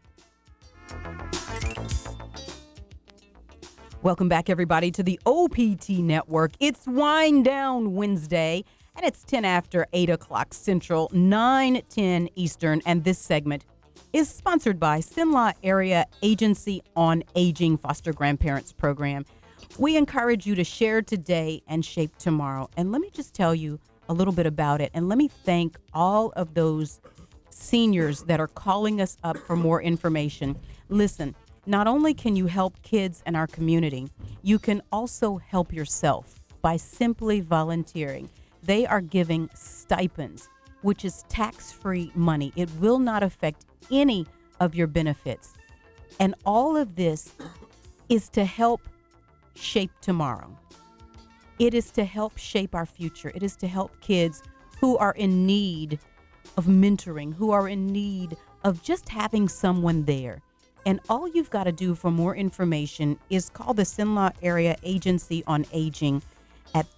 Welcome back, everybody, to the OPT network. It's Wind Down Wednesday, and it's 10 after 8 o'clock Central, 9:10 Eastern, and this segment is sponsored by Cenla Area Agency on Aging Foster Grandparents Program. We encourage you to share today and shape tomorrow. And let me just tell you a little bit about it. And let me thank all of those seniors that are calling us up for more information. Listen, not only can you help kids in our community, you can also help yourself by simply volunteering. They are giving stipends, which is tax-free money. It will not affect any of your benefits. And all of this is to help shape tomorrow. It is to help shape our future. It is to help kids who are in need of mentoring, who are in need of just having someone there. And all you've got to do for more information is call the Cenla Area Agency on Aging at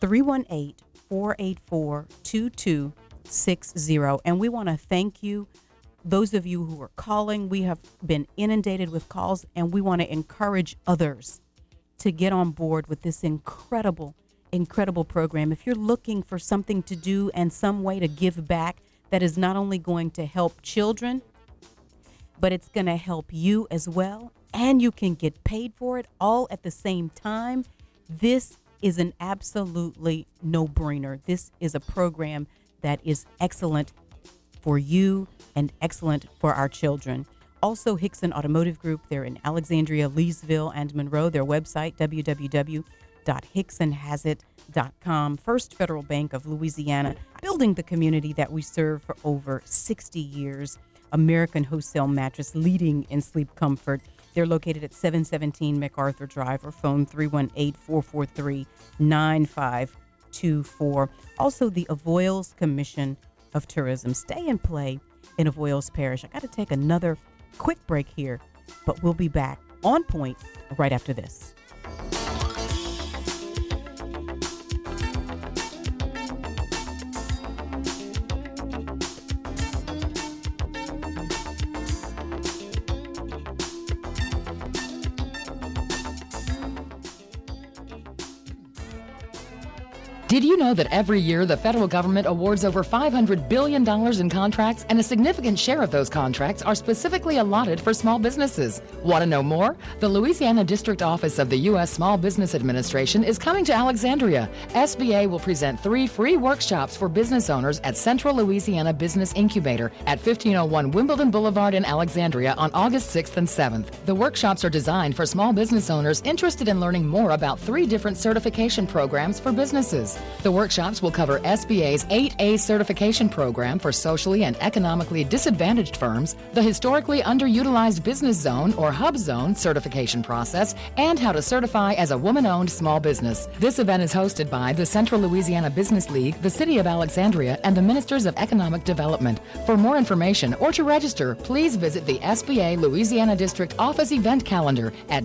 318-484-2260. And we want to thank you, those of you who are calling. We have been inundated with calls, and we want to encourage others to get on board with this incredible program. If you're looking for something to do and some way to give back that is not only going to help children, but it's going to help you as well, and you can get paid for it all at the same time, this is an absolutely no-brainer. This is a program that is excellent for you and excellent for our children. Also, Hickson Automotive Group, they're in Alexandria, Leesville, and Monroe. Their website, www.hicksonhasit.com. First Federal Bank of Louisiana, building the community that we serve for over 60 years. American Wholesale Mattress, leading in sleep comfort. They're located at 717 MacArthur Drive, or phone 318-443-9524. Also, the Avoyelles Commission of Tourism. Stay and play in Avoyelles Parish. I got to take another quick break here, but we'll be back on point right after this. Did you know that every year the federal government awards over $500 billion in contracts, and a significant share of those contracts are specifically allotted for small businesses? Want to know more? The Louisiana District Office of the U.S. Small Business Administration is coming to Alexandria. SBA will present 3 free workshops for business owners at Central Louisiana Business Incubator at 1501 Wimbledon Boulevard in Alexandria on August 6th and 7th. The workshops are designed for small business owners interested in learning more about 3 different certification programs for businesses. The workshops will cover SBA's 8A certification program for socially and economically disadvantaged firms, the historically underutilized business zone or hub zone certification process, and how to certify as a woman-owned small business. This event is hosted by the Central Louisiana Business League, the City of Alexandria, and the Ministers of Economic Development. For more information or to register, please visit the SBA Louisiana District Office event calendar at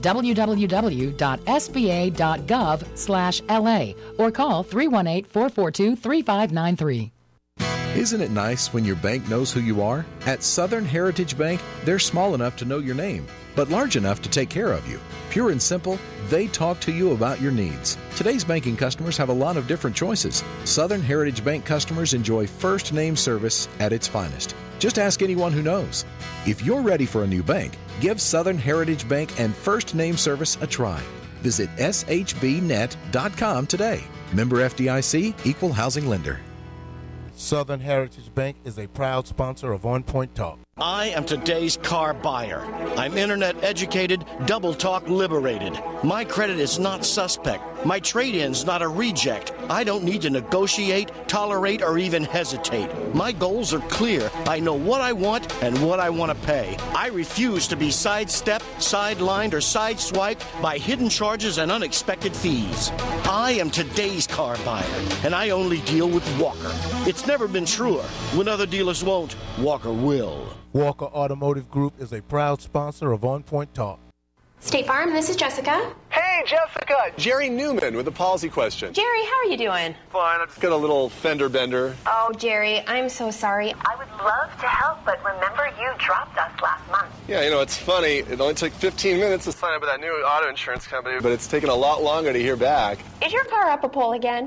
www.sba.gov/LA or call 318-442-3593. Isn't it nice when your bank knows who you are? At Southern Heritage Bank, they're small enough to know your name, but large enough to take care of you. Pure and simple, they talk to you about your needs. Today's banking customers have a lot of different choices. Southern Heritage Bank customers enjoy first name service at its finest. Just ask anyone who knows. If you're ready for a new bank, give Southern Heritage Bank and first name service a try. Visit shbnet.com today. Member FDIC, Equal Housing Lender. Southern Heritage Bank is a proud sponsor of On Point Talk. I am today's car buyer. I'm internet educated, double talk liberated. My credit is not suspect. My trade-in's not a reject. I don't need to negotiate, tolerate, or even hesitate. My goals are clear. I know what I want and what I want to pay. I refuse to be sidestepped, sidelined, or sideswiped by hidden charges and unexpected fees. I am today's car buyer, and I only deal with Walker. It's never been truer. When other dealers won't, Walker will. Walker Automotive Group is a proud sponsor of On Point Talk. State Farm, this is Jessica. Hey, Jessica! Jerry Newman with a policy question. Jerry, how are you doing? Fine, I just got a little fender bender. Oh, Jerry, I'm so sorry. I would love to help, but remember you dropped us last month. Yeah, it's funny. It only took 15 minutes to sign up with that new auto insurance company, but it's taken a lot longer to hear back. Is your car up a pole again?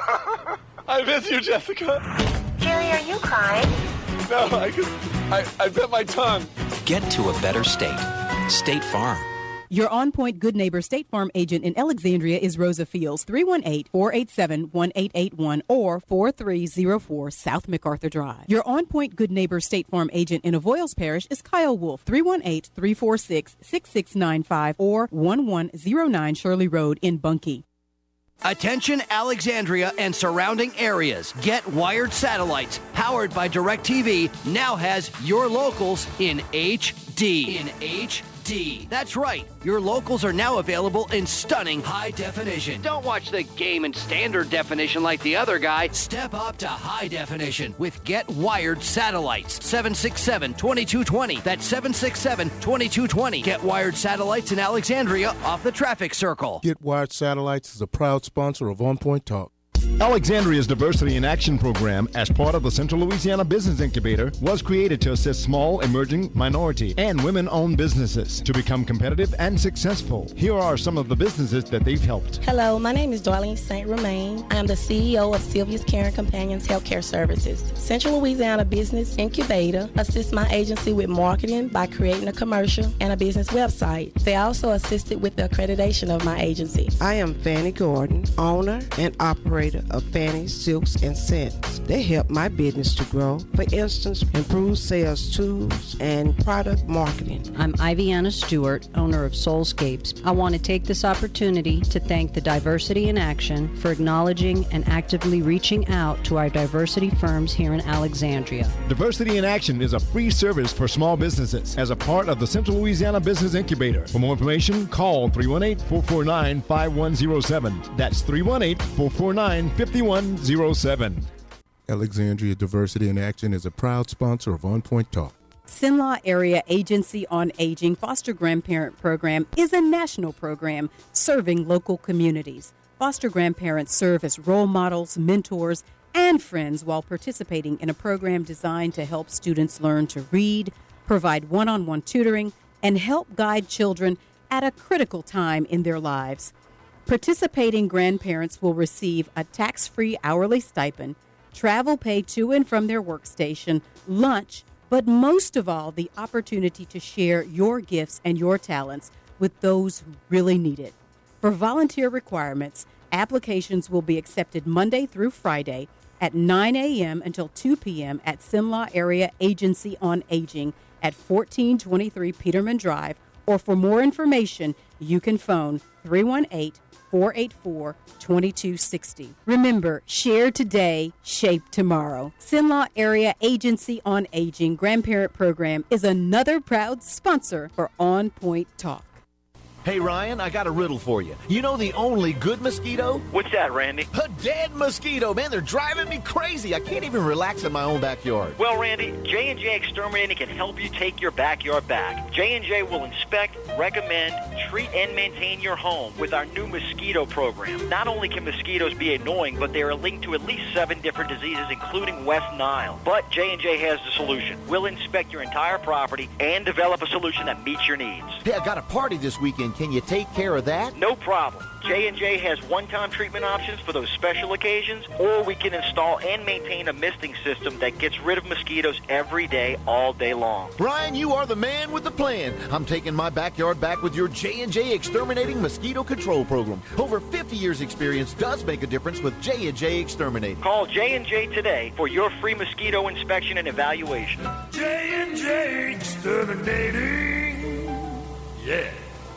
I miss you, Jessica. Jerry, are you crying? No, I bit my tongue. Get to a better state. State Farm. Your On Point Good Neighbor State Farm agent in Alexandria is Rosa Fields, 318-487-1881 or 4304 South MacArthur Drive. Your On Point Good Neighbor State Farm agent in Avoyles Parish is Kyle Wolf, 318-346-6695 or 1109 Shirley Road in Bunkie. Attention Alexandria and surrounding areas. Get Wired Satellites, powered by DirecTV, now has your locals in HD. That's right. Your locals are now available in stunning high definition. Don't watch the game in standard definition like the other guy. Step up to high definition with Get Wired Satellites. 767-2220. That's 767-2220. Get Wired Satellites in Alexandria off the traffic circle. Get Wired Satellites is a proud sponsor of On Point Talk. Alexandria's Diversity in Action program, as part of the Central Louisiana Business Incubator, was created to assist small, emerging, minority, and women-owned businesses to become competitive and successful. Here are some of the businesses that they've helped. Hello, my name is Darlene St. Romain. I am the CEO of Sylvia's Caring Companions Healthcare Services. Central Louisiana Business Incubator assists my agency with marketing by creating a commercial and a business website. They also assisted with the accreditation of my agency. I am Fanny Gordon, owner and operator of Fanny Silks and Scents. They help my business to grow. For instance, improve sales tools and product marketing. I'm Iviana Stewart, owner of Soulscapes. I want to take this opportunity to thank the Diversity in Action for acknowledging and actively reaching out to our diversity firms here in Alexandria. Diversity in Action is a free service for small businesses as a part of the Central Louisiana Business Incubator. For more information, call 318-449-5107. That's 318-449-5107. Alexandria Diversity in Action is a proud sponsor of On Point Talk. Cenla Area Agency on Aging Foster Grandparent Program is a national program serving local communities. Foster grandparents serve as role models, mentors, and friends while participating in a program designed to help students learn to read, provide one-on-one tutoring, and help guide children at a critical time in their lives. Participating grandparents will receive a tax-free hourly stipend, travel pay to and from their workstation, lunch, but most of all, the opportunity to share your gifts and your talents with those who really need it. For volunteer requirements, applications will be accepted Monday through Friday at 9 a.m. until 2 p.m. at Cenla Area Agency on Aging at 1423 Peterman Drive, or for more information, you can phone 318-484-2260. Remember, share today, shape tomorrow. Cenla Area Agency on Aging Grandparent Program is another proud sponsor for On Point Talk. Hey, Ryan, I got a riddle for you. You know the only good mosquito? What's that, Randy? A dead mosquito. Man, they're driving me crazy. I can't even relax in my own backyard. Well, Randy, J&J Exterminating can help you take your backyard back. J&J will inspect, recommend, treat, and maintain your home with our new mosquito program. Not only can mosquitoes be annoying, but they are linked to at least 7 different diseases, including West Nile. But J&J has the solution. We'll inspect your entire property and develop a solution that meets your needs. Hey, I got a party this weekend. Can you take care of that? No problem. J&J has one-time treatment options for those special occasions, or we can install and maintain a misting system that gets rid of mosquitoes every day, all day long. Brian, you are the man with the plan. I'm taking my backyard back with your J&J Exterminating Mosquito Control Program. Over 50 years experience does make a difference with J&J Exterminating. Call J&J today for your free mosquito inspection and evaluation. J&J Exterminating. Yeah.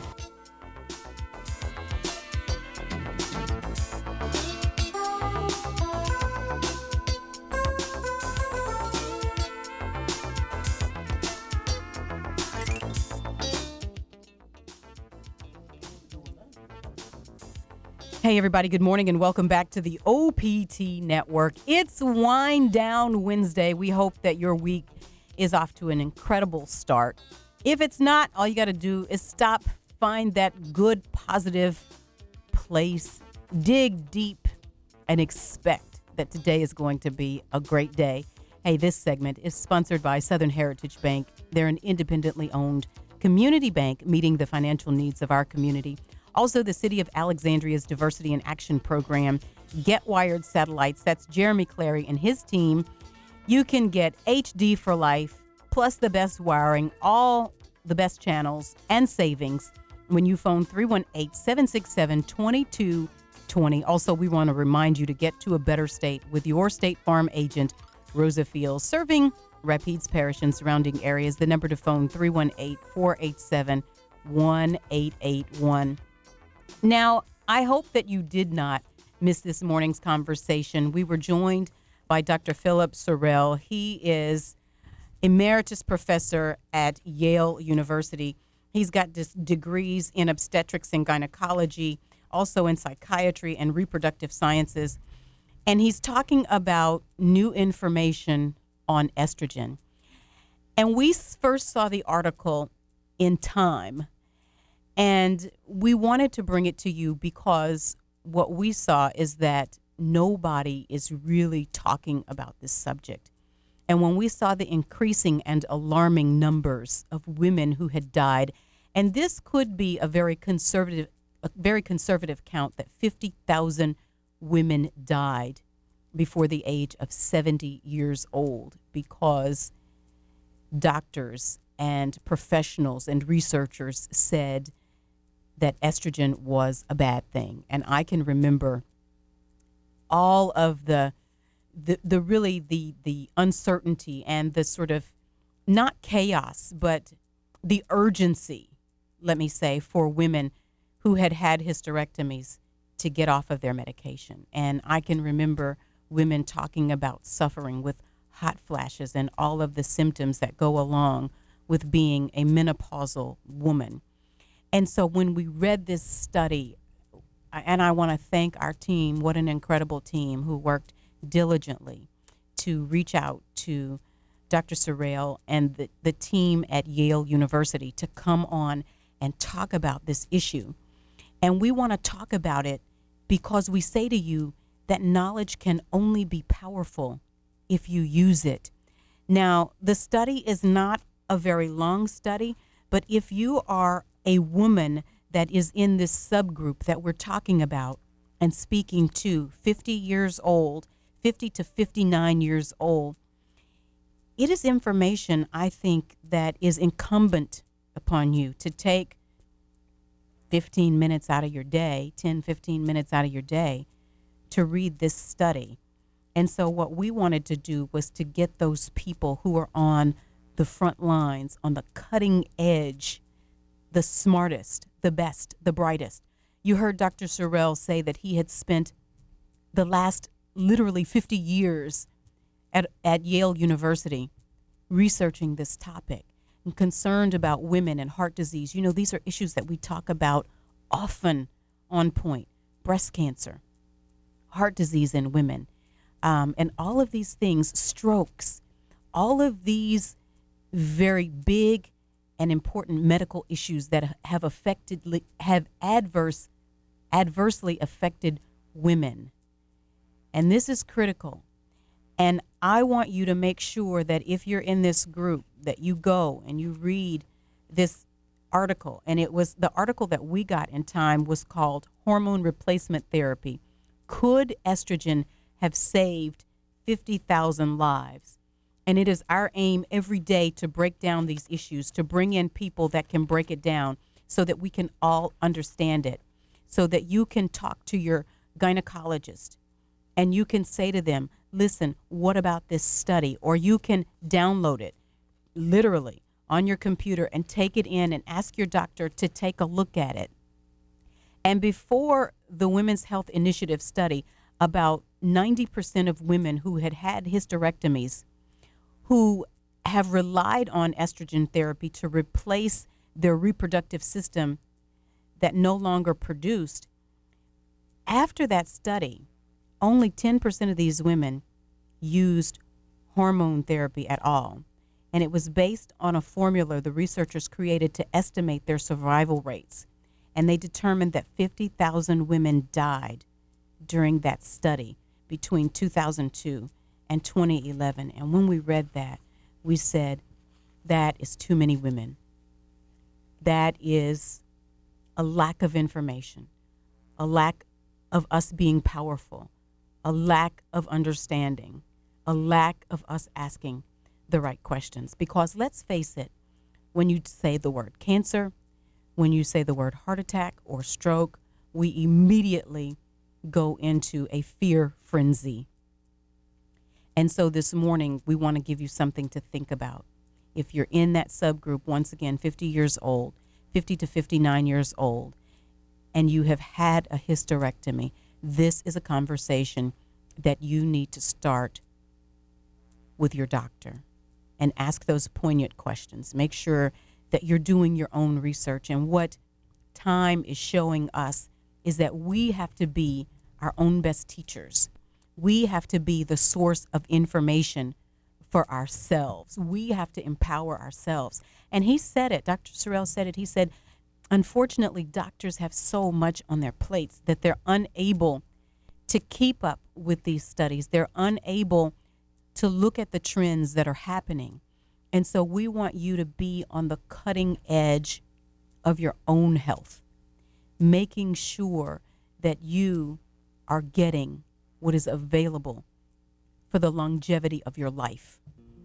Hey, everybody. Good morning and welcome back to the OPT Network. It's Wind Down Wednesday. We hope that your week is off to an incredible start. If it's not, all you got to do is stop, find that good, positive place, dig deep, and expect that today is going to be a great day. Hey, this segment is sponsored by Southern Heritage Bank. They're an independently owned community bank meeting the financial needs of our community. Also, the City of Alexandria's Diversity in Action program, Get Wired Satellites. That's Jeremy Clary and his team. You can get HD for life, plus the best wiring, all the best channels, and savings when you phone 318-767-2220. Also, we want to remind you to get to a better state with your State Farm agent, Rosa Fields, serving Rapides Parish and surrounding areas. The number to phone, 318-487-1881. Now, I hope that you did not miss this morning's conversation. We were joined by Dr. Philip Sorrell. He is emeritus professor at Yale University. He's got degrees in obstetrics and gynecology, also in psychiatry and reproductive sciences. And he's talking about new information on estrogen. And we first saw the article in Time, and we wanted to bring it to you because what we saw is that nobody is really talking about this subject. And when we saw the increasing and alarming numbers of women who had died, and this could be a very conservative count, that 50,000 women died before the age of 70 years old because doctors and professionals and researchers said that estrogen was a bad thing. And I can remember all of the uncertainty and the sort of, not chaos, but the urgency, let me say, for women who had hysterectomies to get off of their medication. And I can remember women talking about suffering with hot flashes and all of the symptoms that go along with being a menopausal woman. And so when we read this study, and I want to thank our team, what an incredible team who worked diligently to reach out to Dr. Sorrell and the team at Yale University to come on and talk about this issue. And we want to talk about it because we say to you that knowledge can only be powerful if you use it. Now, the study is not a very long study, but if you are a woman that is in this subgroup that we're talking about and speaking to, 50 years old, 50 to 59 years old, it is information, I think, that is incumbent upon you to take 15 minutes out of your day, 10, 15 minutes out of your day to read this study. And so what we wanted to do was to get those people who are on the front lines, on the cutting edge, the smartest, the best, the brightest. You heard Dr. Sorrell say that he had spent the last literally 50 years at Yale University researching this topic and concerned about women and heart disease. You know, these are issues that we talk about often on Point. Breast cancer, heart disease in women, and all of these things, strokes, all of these very big and important medical issues that have adversely affected women. And this is critical. And I want you to make sure that if you're in this group, that you go and you read this article. And it was the article that we got in Time was called Hormone Replacement Therapy. Could estrogen have saved 50,000 lives? And it is our aim every day to break down these issues, to bring in people that can break it down so that we can all understand it, so that you can talk to your gynecologist and you can say to them, listen, what about this study? Or you can download it literally on your computer and take it in and ask your doctor to take a look at it. And before the Women's Health Initiative study, about 90% of women who had hysterectomies, who have relied on estrogen therapy to replace their reproductive system that no longer produced, after that study, only 10% of these women used hormone therapy at all. And it was based on a formula the researchers created to estimate their survival rates. And they determined that 50,000 women died during that study between 2002 and 2011. And when we read that, we said, that is too many women. That is a lack of information, a lack of us being powerful, a lack of understanding, a lack of us asking the right questions. Because let's face it, when you say the word cancer, when you say the word heart attack or stroke, we immediately go into a fear frenzy. And so this morning, we want to give you something to think about. If you're in that subgroup, once again, 50 years old, 50 to 59 years old, and you have had a hysterectomy, this is a conversation that you need to start with your doctor and ask those poignant questions. Make sure that you're doing your own research. And what time is showing us is that we have to be our own best teachers. We have to be the source of information for ourselves. We have to empower ourselves. And he said it, Dr. Sorrell said it, he said, unfortunately, doctors have so much on their plates that they're unable to keep up with these studies. They're unable to look at the trends that are happening. And so we want you to be on the cutting edge of your own health, making sure that you are getting what is available for the longevity of your life,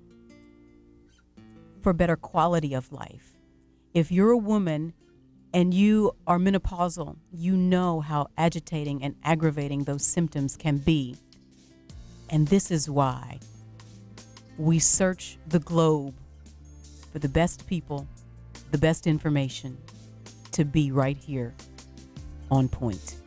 for better quality of life. If you're a woman and you are menopausal, you know how agitating and aggravating those symptoms can be. And this is why we search the globe for the best people, the best information to be right here on point.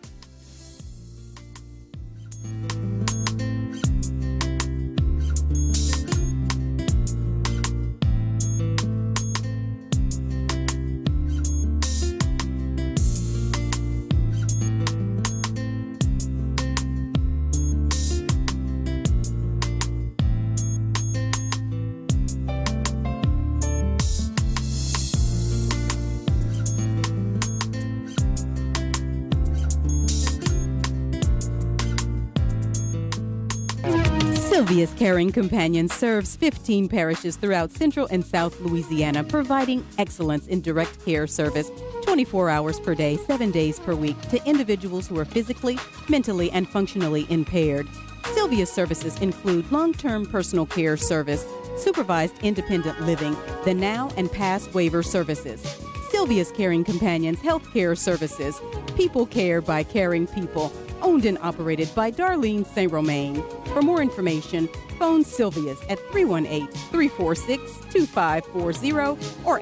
Sylvia's Caring Companion serves 15 parishes throughout Central and South Louisiana, providing excellence in direct care service 24 hours per day, 7 days per week to individuals who are physically, mentally, and functionally impaired. Sylvia's services include long-term personal care service, supervised independent living, the now and past waiver services. Sylvia's Caring Companions Health Care Services, people care by caring people, owned and operated by Darlene St. Romain. For more information, phone Sylvia's at 318-346-2540 or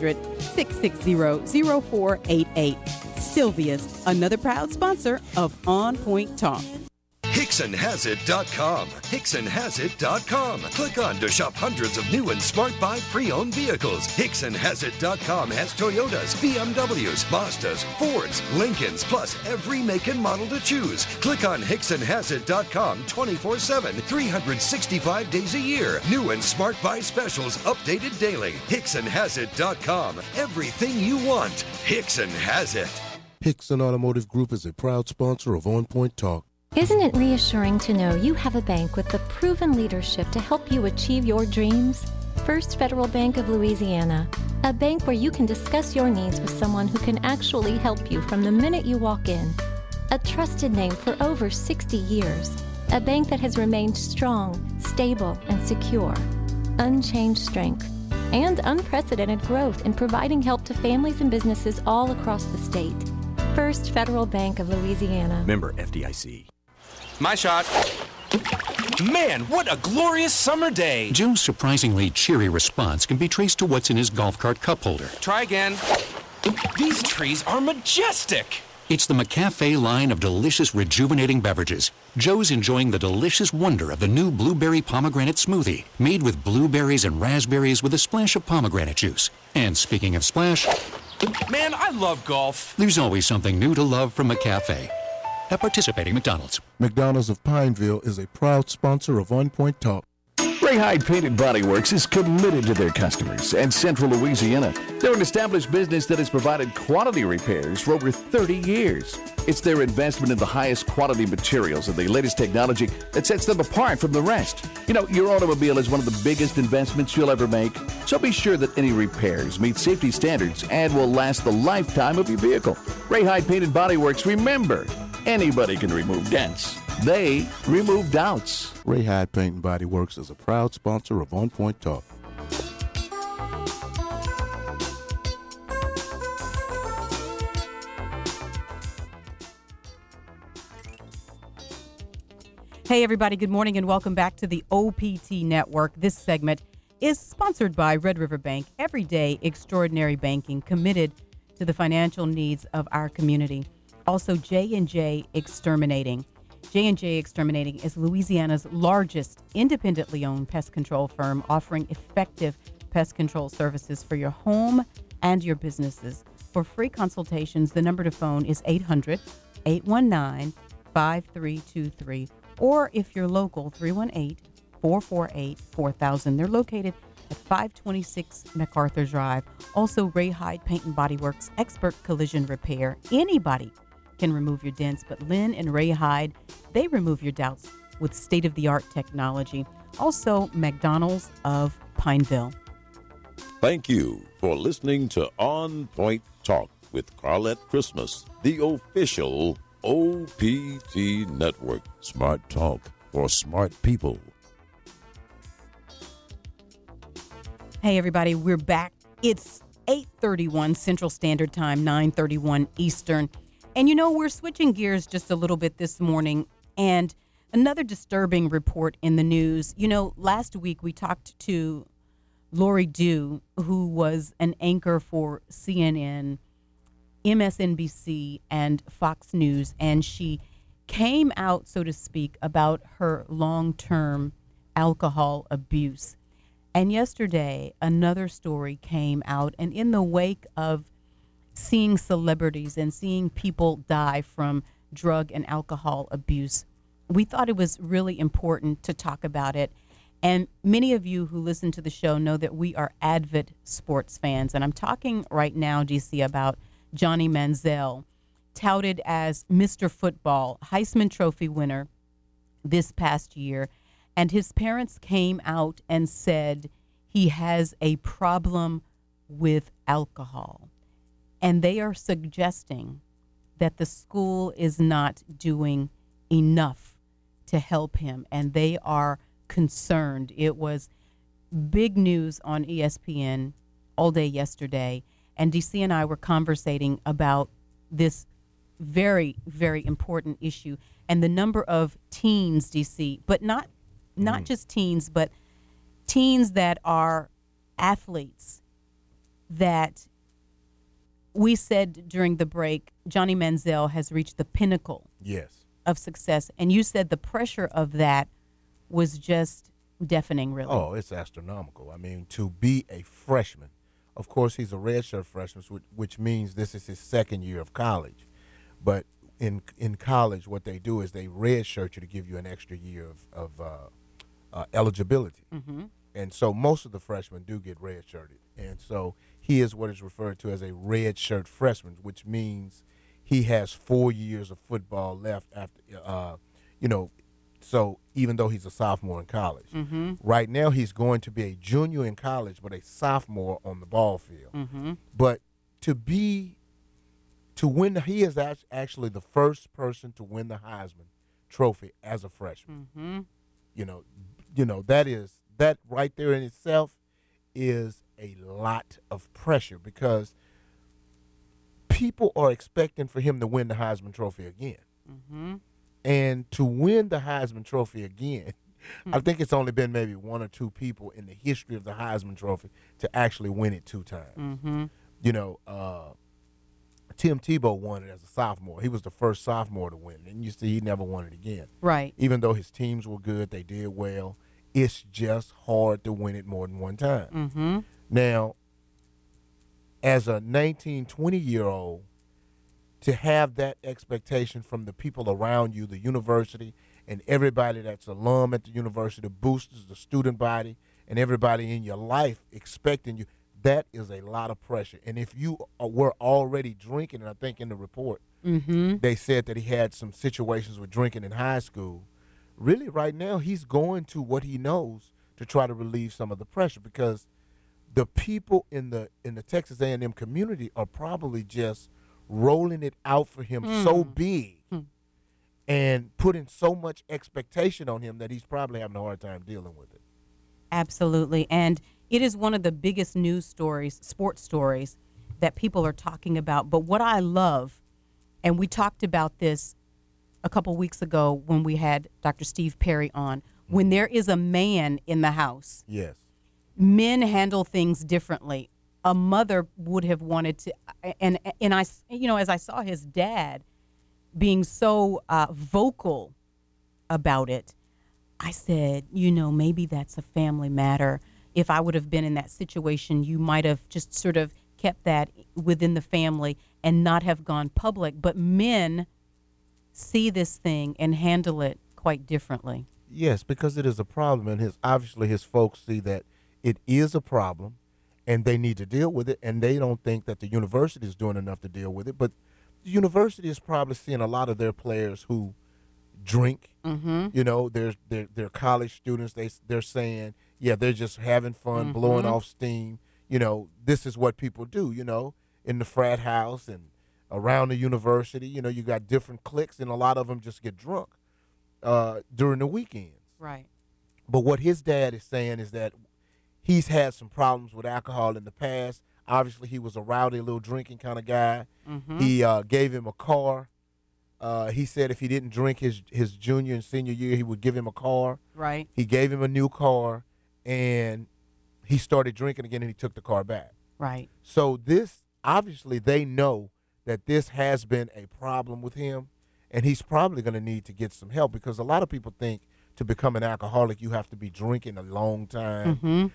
800-660-0488. Sylvia's, another proud sponsor of On Point Talk. HicksonHasIt.com. HicksonHasIt.com. Click on to shop hundreds of new and Smart Buy pre-owned vehicles. HicksonHasIt.com has Toyotas, BMWs, Mazdas, Fords, Lincolns, plus every make and model to choose. Click on HicksonHasIt.com 24/7, 365 days a year. New and Smart Buy specials updated daily. HicksonHasIt.com. Everything you want. Hickson has it. Hickson Automotive Group is a proud sponsor of On Point Talk. Isn't it reassuring to know you have a bank with the proven leadership to help you achieve your dreams? First Federal Bank of Louisiana, a bank where you can discuss your needs with someone who can actually help you from the minute you walk in. A trusted name for over 60 years, a bank that has remained strong, stable, and secure. Unchanged strength and unprecedented growth in providing help to families and businesses all across the state. First Federal Bank of Louisiana. Member FDIC. My shot. Man, what a glorious summer day. Joe's surprisingly cheery response can be traced to what's in his golf cart cup holder. Try again. These trees are majestic. It's the McCafe line of delicious, rejuvenating beverages. Joe's enjoying the delicious wonder of the new blueberry pomegranate smoothie, made with blueberries and raspberries with a splash of pomegranate juice. And speaking of splash, man, I love golf. There's always something new to love from McCafe. At participating McDonald's. McDonald's of Pineville is a proud sponsor of On Point Talk. Ray Hyde Painted Body Works is committed to their customers and Central Louisiana. They're an established business that has provided quality repairs for over 30 years. It's their investment in the highest quality materials and the latest technology that sets them apart from the rest. You know, your automobile is one of the biggest investments you'll ever make, so be sure that any repairs meet safety standards and will last the lifetime of your vehicle. Ray Hyde Painted Body Works, remember, anybody can remove dents. They remove doubts. Ray Hyde Paint and Body Works is a proud sponsor of On Point Talk. Hey, everybody. Good morning and welcome back to the OPT Network. This segment is sponsored by Red River Bank, everyday extraordinary banking committed to the financial needs of our community. Also, J&J Exterminating. J&J Exterminating is Louisiana's largest independently owned pest control firm, offering effective pest control services for your home and your businesses. For free consultations, the number to phone is 800-819-5323. Or if you're local, 318-448-4000. They're located at 526 MacArthur Drive. Also, Ray Hyde Paint and Body Works, expert collision repair. Anybody can remove your dents, but Lynn and Ray Hyde, they remove your doubts with state-of-the-art technology. Also, McDonald's of Pineville. Thank you for listening to On Point Talk with Carlette Christmas, the official OPT Network. Smart talk for smart people. Hey, everybody, we're back. It's 8:31 Central Standard Time, 9:31 Eastern. And, you know, we're switching gears just a little bit this morning. And another disturbing report in the news. You know, last week we talked to Lori Dew, who was an anchor for CNN, MSNBC, and Fox News. And she came out, so to speak, about her long-term alcohol abuse. And yesterday, another story came out. And in the wake of seeing celebrities and seeing people die from drug and alcohol abuse, we thought it was really important to talk about it. And many of you who listen to the show know that we are avid sports fans. And I'm talking right now, DC, about Johnny Manziel, touted as Mr. Football, Heisman Trophy winner this past year. And his parents came out and said he has a problem with alcohol. And they are suggesting that the school is not doing enough to help him. And they are concerned. It was big news on ESPN all day yesterday. And DC and I were conversating about this very, very important issue. And the number of teens, DC, but not just teens, but teens that are athletes that we said during the break, Johnny Manziel has reached the pinnacle of success. And you said the pressure of that was just deafening, really. Oh, it's astronomical. I mean, to be a freshman, of course, he's a redshirt freshman, which means this is his second year of college. But in college, what they do is they redshirt you to give you an extra year of eligibility. Mm-hmm. And so most of the freshmen do get redshirted. And so he is what is referred to as a redshirt freshman, which means he has 4 years of football left after, so even though he's a sophomore in college. Mm-hmm. Right now he's going to be a junior in college, but a sophomore on the ball field. Mm-hmm. But to win, he is actually the first person to win the Heisman Trophy as a freshman. Mm-hmm. That right there in itself is a lot of pressure because people are expecting for him to win the Heisman Trophy again. Mm-hmm. And to win the Heisman Trophy again, I think it's only been maybe one or two people in the history of the Heisman Trophy to actually win it 2 times. Mm-hmm. Tim Tebow won it as a sophomore. He was the first sophomore to win it, and you see he never won it again. Right. Even though his teams were good, they did well. It's just hard to win it more than one time. Mm-hmm. Now, as a 19, 20-year-old, to have that expectation from the people around you, the university, and everybody that's alum at the university, the boosters, the student body, and everybody in your life expecting you, that is a lot of pressure. And if you were already drinking, and I think in the report, they said that he had some situations with drinking in high school, really right now he's going to what he knows to try to relieve some of the pressure, because the people in the Texas A&M community are probably just rolling it out for him so big and putting so much expectation on him that he's probably having a hard time dealing with it. Absolutely. And it is one of the biggest news stories, sports stories, that people are talking about. But what I love, and we talked about this a couple weeks ago when we had Dr. Steve Perry on, when there is a man in the house, yes, men handle things differently. A mother would have wanted to, and I, you know, as I saw his dad being so vocal about it, I said, you know, maybe that's a family matter. If I would have been in that situation, you might have just sort of kept that within the family and not have gone public. But men see this thing and handle it quite differently. Yes, because it is a problem, and obviously his folks see that it is a problem, and they need to deal with it, and they don't think that the university is doing enough to deal with it. But the university is probably seeing a lot of their players who drink. You know, they're college students. They're saying, yeah, they're just having fun, blowing off steam. You know, this is what people do. You know, in the frat house and around the university. You know, you got different cliques, and a lot of them just get drunk during the weekends. Right. But what his dad is saying is that he's had some problems with alcohol in the past. Obviously, he was a rowdy little drinking kind of guy. He gave him a car. He said if he didn't drink his junior and senior year, he would give him a car. Right. He gave him a new car, and he started drinking again, and he took the car back. Right. So this, obviously, they know that this has been a problem with him, and he's probably going to need to get some help, because a lot of people think to become an alcoholic, you have to be drinking a long time.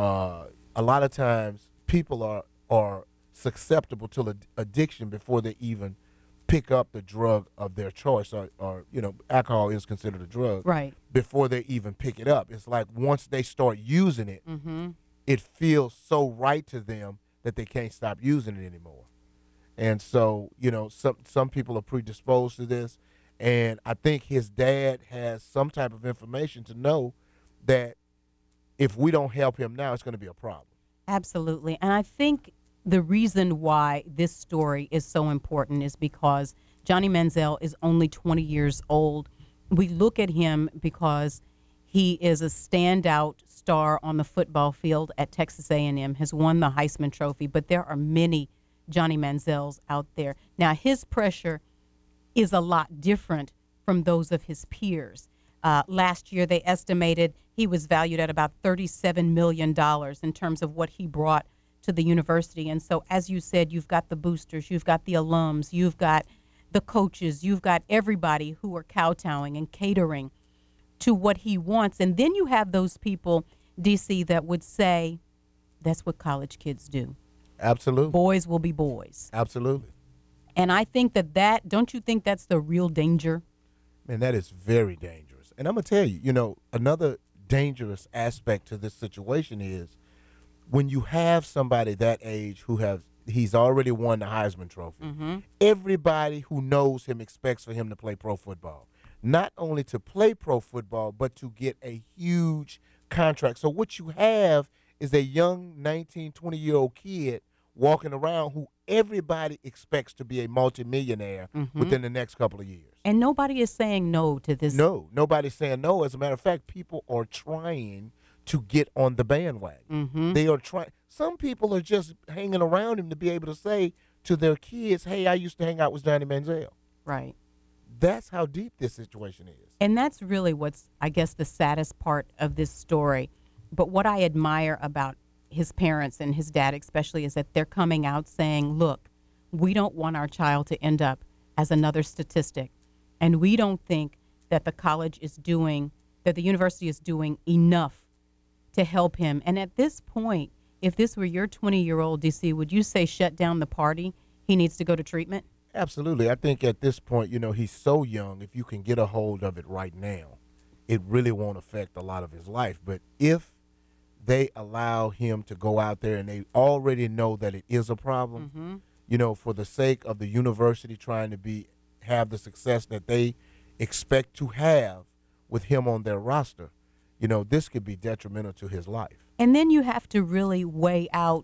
A lot of times, people are susceptible to addiction before they even pick up the drug of their choice, or you know, alcohol is considered a drug. Right. Before they even pick it up, it's like once they start using it, it feels so right to them that they can't stop using it anymore. And so, you know, some people are predisposed to this, and I think his dad has some type of information to know that if we don't help him now, it's going to be a problem. Absolutely. And I think the reason why this story is so important is because Johnny Manziel is only 20 years old. We look at him because he is a standout star on the football field at Texas A&M, has won the Heisman Trophy, but there are many Johnny Manziels out there. Now, his pressure is a lot different from those of his peers. Last year, they estimated he was valued at about $37 million in terms of what he brought to the university. And so, as you said, you've got the boosters, you've got the alums, you've got the coaches, you've got everybody who are kowtowing and catering to what he wants. And then you have those people, DC, that would say that's what college kids do. Absolutely. Boys will be boys. Absolutely. And I think that don't you think that's the real danger? Man, that is very dangerous. And I'm going to tell you, you know, another dangerous aspect to this situation is when you have somebody that age he's already won the Heisman Trophy, everybody who knows him expects for him to play pro football. Not only to play pro football, but to get a huge contract. So what you have is a young 19, 20-year-old kid walking around who everybody expects to be a multimillionaire within the next couple of years. And nobody is saying no to this. No, nobody's saying no. As a matter of fact, people are trying to get on the bandwagon. They are trying. Some people are just hanging around him to be able to say to their kids, hey, I used to hang out with Johnny Manziel. Right. That's how deep this situation is. And that's really what's, I guess, the saddest part of this story. But what I admire about his parents and his dad especially is that they're coming out saying, look, we don't want our child to end up as another statistic. And we don't think that the university is doing enough to help him. And at this point, if this were your 20-year-old, DC, would you say shut down the party? He needs to go to treatment? Absolutely. I think at this point, he's so young. If you can get a hold of it right now, it really won't affect a lot of his life. But if they allow him to go out there and they already know that it is a problem, for the sake of the university trying to have the success that they expect to have with him on their roster, this could be detrimental to his life. And then you have to really weigh out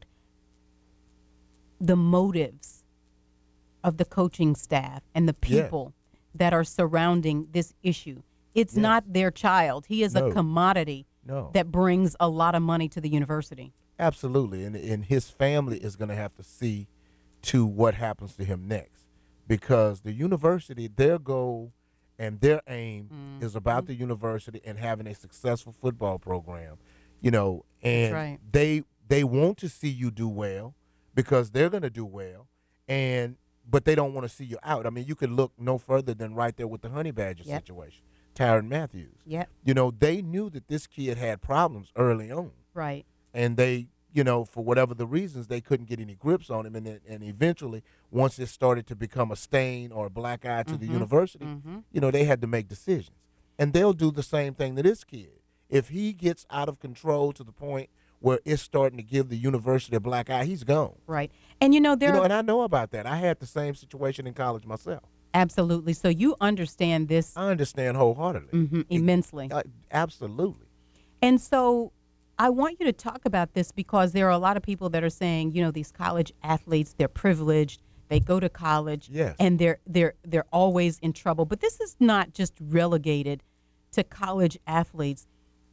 the motives of the coaching staff and the people that are surrounding this issue. It's not their child. He is a commodity that brings a lot of money to the university. Absolutely. And his family is going to have to see to what happens to him next, because the university, their goal and their aim is about the university and having a successful football program, and That's right. they want to see you do well because they're going to do well, but they don't want to see you out. I mean, you could look no further than right there with the Honey Badger situation, Tyrann Matthew. Yep. They knew that this kid had problems early on. Right. And they, for whatever the reasons, they couldn't get any grips on him. And eventually, once it started to become a stain or a black eye to the university, they had to make decisions. And they'll do the same thing to this kid. If he gets out of control to the point where it's starting to give the university a black eye, he's gone. Right. And, and I know about that. I had the same situation in college myself. Absolutely. So you understand this. I understand wholeheartedly. Immensely. Absolutely. And so I want you to talk about this because there are a lot of people that are saying, these college athletes, they're privileged, they go to college, and they're always in trouble. But this is not just relegated to college athletes.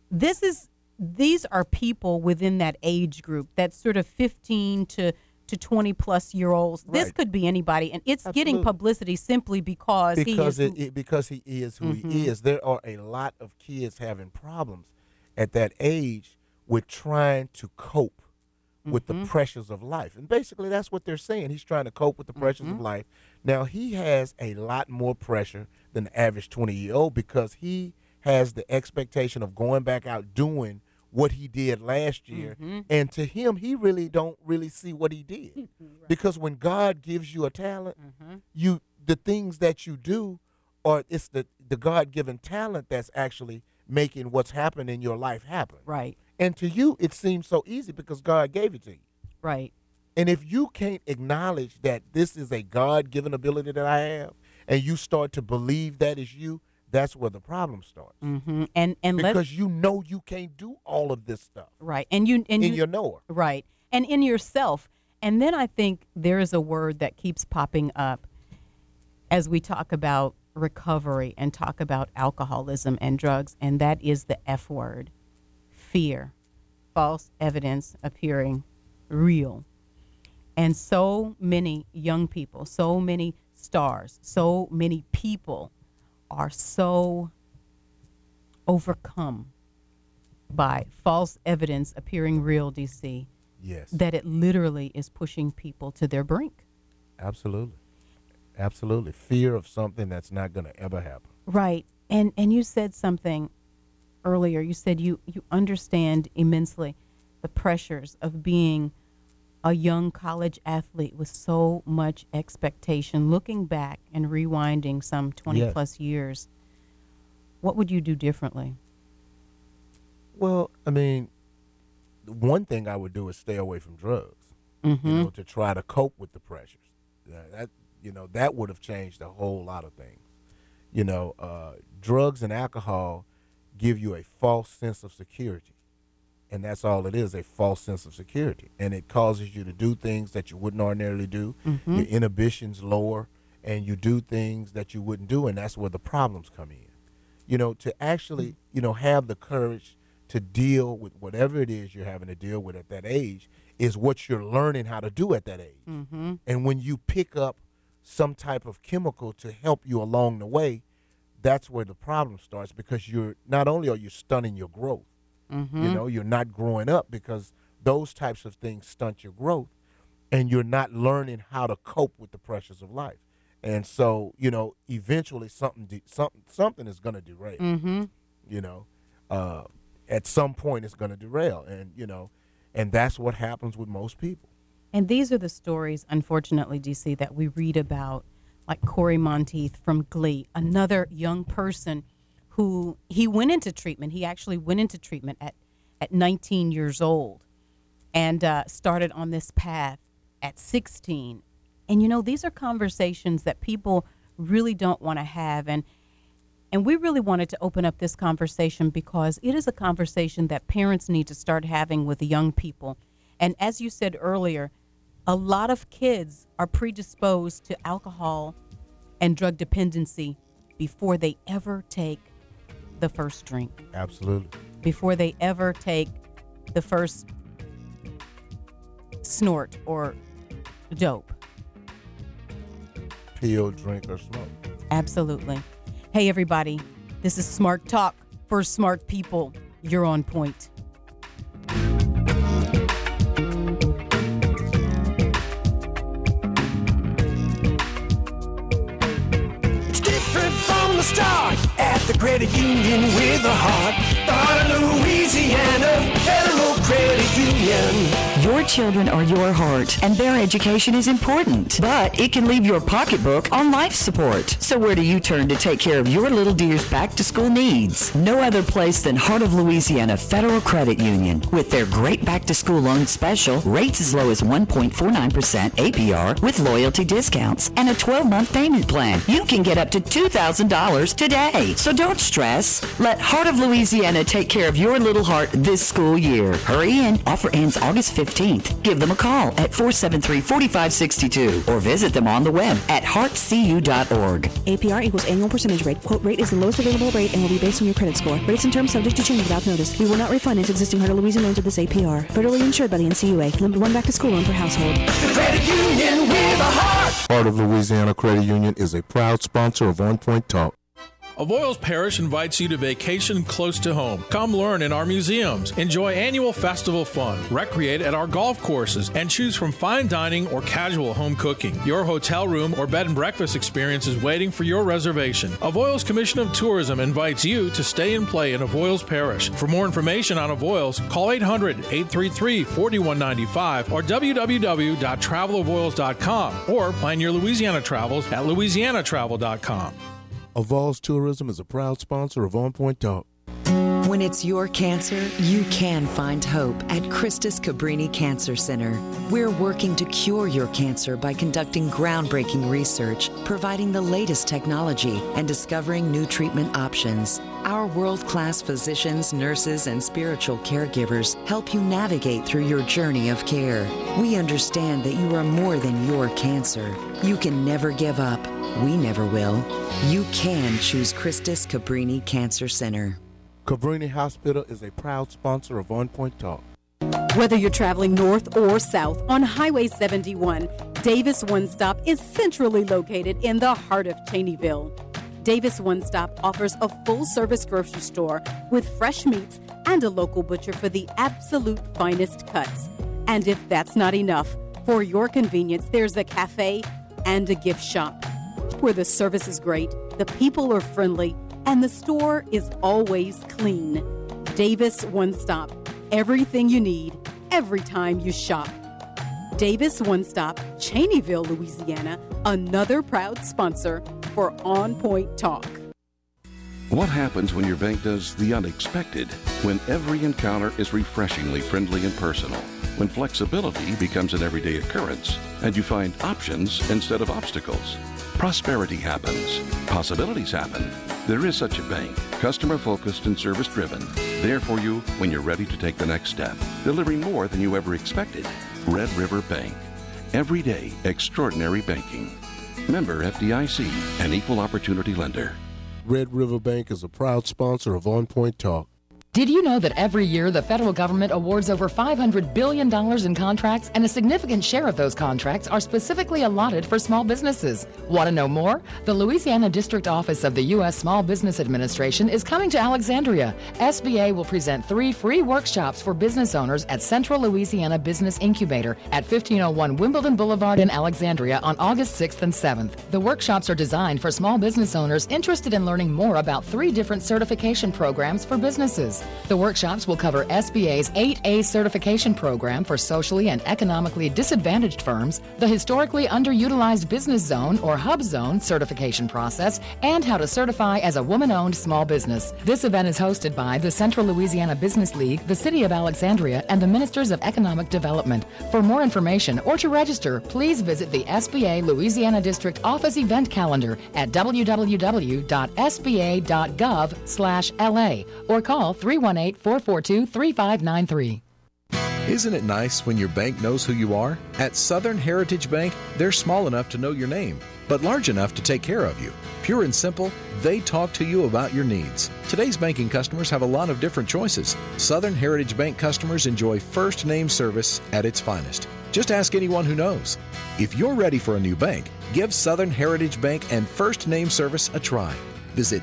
These are people within that age group, that sort of 15 to 20 plus year olds. Right. This could be anybody, and it's getting publicity simply because he is who he is. There are a lot of kids having problems at that age with trying to cope with the pressures of life. And basically that's what they're saying. He's trying to cope with the pressures of life. Now, he has a lot more pressure than the average 20-year-old because he has the expectation of going back out doing what he did last year. And to him, he really don't really see what he did. Because when God gives you a talent, the things that you do, or it's the God-given talent that's actually making what's happened in your life happen. Right. And to you, it seems so easy because God gave it to you. Right. And if you can't acknowledge that this is a God-given ability that I have, and you start to believe that is you, that's where the problem starts. And because you can't do all of this stuff. Right. And you your knower. Right. And in yourself. And then I think there is a word that keeps popping up as we talk about recovery and talk about alcoholism and drugs, and that is the F word. Fear. False evidence appearing real. And so many young people, so many stars, so many people are so overcome by false evidence appearing real, DC, that it literally is pushing people to their brink. Absolutely. Absolutely. Fear of something that's not going to ever happen. Right. And you said something earlier. You said you understand immensely the pressures of being a young college athlete with so much expectation. Looking back and rewinding some 20 plus years, what would you do differently? Well, I mean, one thing I would do is stay away from drugs, to try to cope with the pressures. That would have changed a whole lot of things. Drugs and alcohol give you a false sense of security. And that's all it is, a false sense of security. And it causes you to do things that you wouldn't ordinarily do. Your inhibitions lower, and you do things that you wouldn't do, and that's where the problems come in. To actually, have the courage to deal with whatever it is you're having to deal with at that age is what you're learning how to do at that age. And when you pick up some type of chemical to help you along the way, that's where the problem starts, because you're not only are you stunning your growth, you're not growing up, because those types of things stunt your growth, and you're not learning how to cope with the pressures of life. And so, eventually something is going to derail. At some point it's going to derail, and that's what happens with most people. And these are the stories, unfortunately, DC, that we read about like Corey Monteith from Glee, another young person who he went into treatment. He actually went into treatment at 19 years old and started on this path at 16. And, you know, these are conversations that people really don't want to have. And we really wanted to open up this conversation because it is a conversation that parents need to start having with the young people. And as you said earlier, a lot of kids are predisposed to alcohol and drug dependency before they ever take the first drink. Absolutely. Before they ever take the first snort or dope. Pill, drink, or smoke. Absolutely. Hey, everybody. This is Smart Talk for smart people. You're on point. It's different from the start at the credit union with a heart. The heart of Louisiana Federal Credit Union. Your children are your heart, and their education is important, but it can leave your pocketbook on life support. So where do you turn to take care of your little dear's back-to-school needs? No other place than Heart of Louisiana Federal Credit Union. With their great back-to-school loan special, rates as low as 1.49% APR with loyalty discounts and a 12-month payment plan. You can get up to $2,000 today. So don't stress. Let Heart of Louisiana take care of your little heart this school year. Hurry in. Offer ends August 15th. Give them a call at 473-4562 or visit them on the web at heartcu.org. APR equals annual percentage rate. Quote rate is the lowest available rate and will be based on your credit score. Rates and terms subject to change without notice. We will not refinance existing Heart of Louisiana loans at this APR. Federally insured by the NCUA. Limit one back to school loan per household. The credit union with a heart. Heart of Louisiana Credit Union is a proud sponsor of On Point Talk. Avoyelles Parish invites you to vacation close to home. Come learn in our museums, enjoy annual festival fun, recreate at our golf courses, and choose from fine dining or casual home cooking. Your hotel room or bed and breakfast experience is waiting for your reservation. Avoyelles Commission of Tourism invites you to stay and play in Avoyelles Parish. For more information on Avoyelles, call 800-833-4195 or www.travelavoyelles.com or plan your Louisiana travels at louisianatravel.com. Avoyelles Tourism is a proud sponsor of On Point Talk. When it's your cancer, you can find hope at Christus Cabrini Cancer Center. We're working to cure your cancer by conducting groundbreaking research, providing the latest technology, and discovering new treatment options. Our world-class physicians, nurses, and spiritual caregivers help you navigate through your journey of care. We understand that you are more than your cancer. You can never give up. We never will. You can choose Christus Cabrini Cancer Center. Cabrini Hospital is a proud sponsor of On Point Talk. Whether you're traveling north or south on Highway 71, Davis One Stop is centrally located in the heart of Cheneyville. Davis One Stop offers a full-service grocery store with fresh meats and a local butcher for the absolute finest cuts. And if that's not enough, for your convenience, there's a cafe and a gift shop where the service is great, the people are friendly, and the store is always clean. Davis One Stop. Everything you need, every time you shop. Davis One Stop, Cheneyville, Louisiana, another proud sponsor for On Point Talk. What happens when your bank does the unexpected? When every encounter is refreshingly friendly and personal? When flexibility becomes an everyday occurrence and you find options instead of obstacles? Prosperity happens. Possibilities happen. There is such a bank, customer-focused and service-driven, there for you when you're ready to take the next step, delivering more than you ever expected. Red River Bank. Everyday extraordinary banking. Member FDIC, an equal opportunity lender. Red River Bank is a proud sponsor of On Point Talk. Did you know that every year the federal government awards over $500 billion in contracts, and a significant share of those contracts are specifically allotted for small businesses? Want to know more? The Louisiana District Office of the U.S. Small Business Administration is coming to Alexandria. SBA will present 3 free workshops for business owners at Central Louisiana Business Incubator at 1501 Wimbledon Boulevard in Alexandria on August 6th and 7th. The workshops are designed for small business owners interested in learning more about 3 different certification programs for businesses. The workshops will cover SBA's 8A certification program for socially and economically disadvantaged firms, the historically underutilized business zone or hub zone certification process, and how to certify as a woman-owned small business. This event is hosted by the Central Louisiana Business League, the City of Alexandria, and the Ministers of Economic Development. For more information or to register, please visit the SBA Louisiana District Office event calendar at www.sba.gov/LA or call 318-442-3593. Isn't it nice when your bank knows who you are? At Southern Heritage Bank, they're small enough to know your name, but large enough to take care of you. Pure and simple, they talk to you about your needs. Today's banking customers have a lot of different choices. Southern Heritage Bank customers enjoy first name service at its finest. Just ask anyone who knows. If you're ready for a new bank, give Southern Heritage Bank and first name service a try. Visit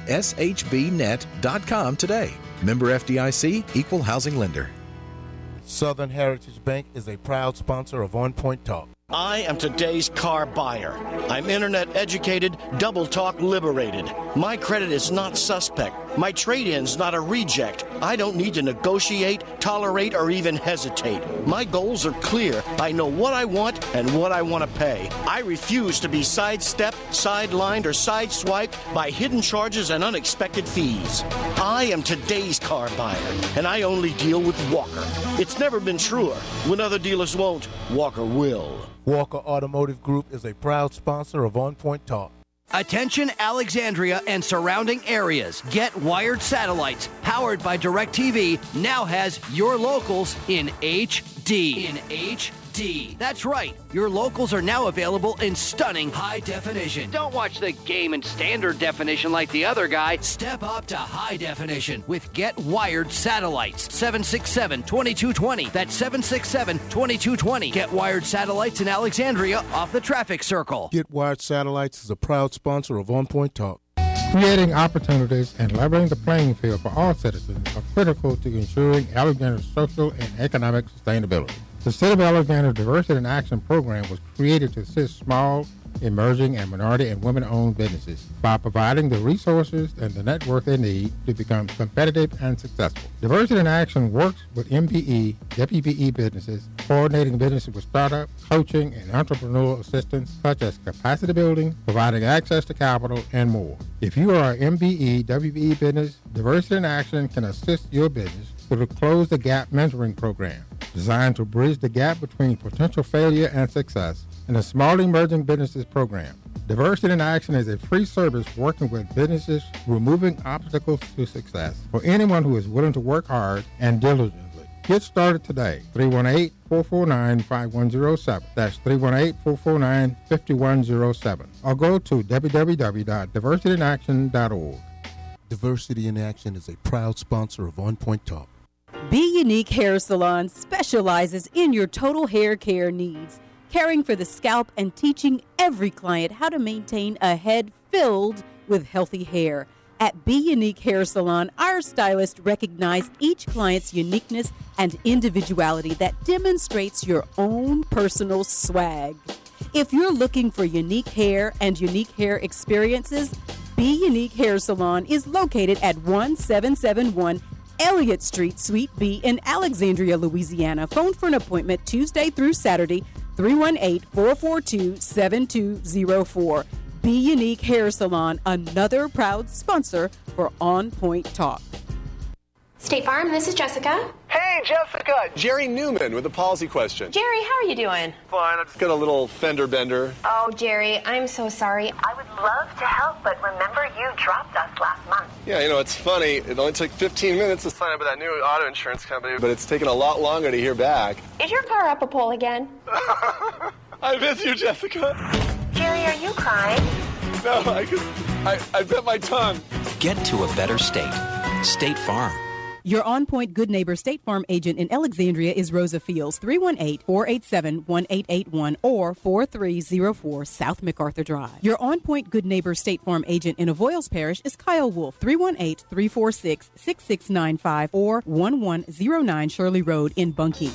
shbnet.com today. Member FDIC, Equal Housing Lender. Southern Heritage Bank is a proud sponsor of On Point Talk. I am today's car buyer. I'm internet educated, double talk liberated. My credit is not suspect. My trade-in's not a reject. I don't need to negotiate, tolerate, or even hesitate. My goals are clear. I know what I want and what I want to pay. I refuse to be sidestepped, sidelined, or sideswiped by hidden charges and unexpected fees. I am today's car buyer, and I only deal with Walker. It's never been truer. When other dealers won't, Walker will. Walker Automotive Group is a proud sponsor of On Point Talk. Attention Alexandria and surrounding areas. Get Wired Satellites, powered by DirecTV, now has your locals in HD. That's right. Your locals are now available in stunning high definition. Don't watch the game in standard definition like the other guy. Step up to high definition with Get Wired Satellites. 767-2220. That's 767-2220. Get Wired Satellites in Alexandria off the traffic circle. Get Wired Satellites is a proud sponsor of On Point Talk. Creating opportunities and leveling the playing field for all citizens are critical to ensuring Alexandria's social and economic sustainability. The City of Alexandria Diversity in Action program was created to assist small, emerging, and minority and women-owned businesses by providing the resources and the network they need to become competitive and successful. Diversity in Action works with MPE, WPE businesses, coordinating businesses with startup, coaching, and entrepreneurial assistance such as capacity building, providing access to capital, and more. If you are an MPE, WPE business, Diversity in Action can assist your business through the Close the Gap Mentoring Program, designed to bridge the gap between potential failure and success, and the Small Emerging Businesses Program. Diversity in Action is a free service working with businesses removing obstacles to success for anyone who is willing to work hard and diligently. Get started today. 318-449-5107. That's 318-449-5107. Or go to www.diversityinaction.org. Diversity in Action is a proud sponsor of On Point Talk. Be Unique Hair Salon specializes in your total hair care needs, caring for the scalp and teaching every client how to maintain a head filled with healthy hair. At Be Unique Hair Salon, our stylists recognize each client's uniqueness and individuality that demonstrates your own personal swag. If you're looking for unique hair and unique hair experiences, Be Unique Hair Salon is located at 1771 Elliott Street, Suite B in Alexandria, Louisiana. Phone for an appointment Tuesday through Saturday, 318-442-7204. Be Unique Hair Salon, another proud sponsor for On Point Talk. State Farm, this is Jessica. Hey, Jessica! Jerry Newman with a policy question. Jerry, how are you doing? Fine, I just got a little fender bender. Oh, Jerry, I'm so sorry. I would love to help, but remember you dropped us last month. Yeah, you know, it's funny. It only took 15 minutes to sign up with that new auto insurance company, but it's taken a lot longer to hear back. Is your car up a pole again? I miss you, Jessica. Jerry, are you crying? No, I bit my tongue. Get to a better state. State Farm. Your On Point Good Neighbor State Farm agent in Alexandria is Rosa Fields, 318-487-1881 or 4304 South MacArthur Drive. Your On Point Good Neighbor State Farm agent in Avoyles Parish is Kyle Wolf, 318-346-6695 or 1109 Shirley Road in Bunkie.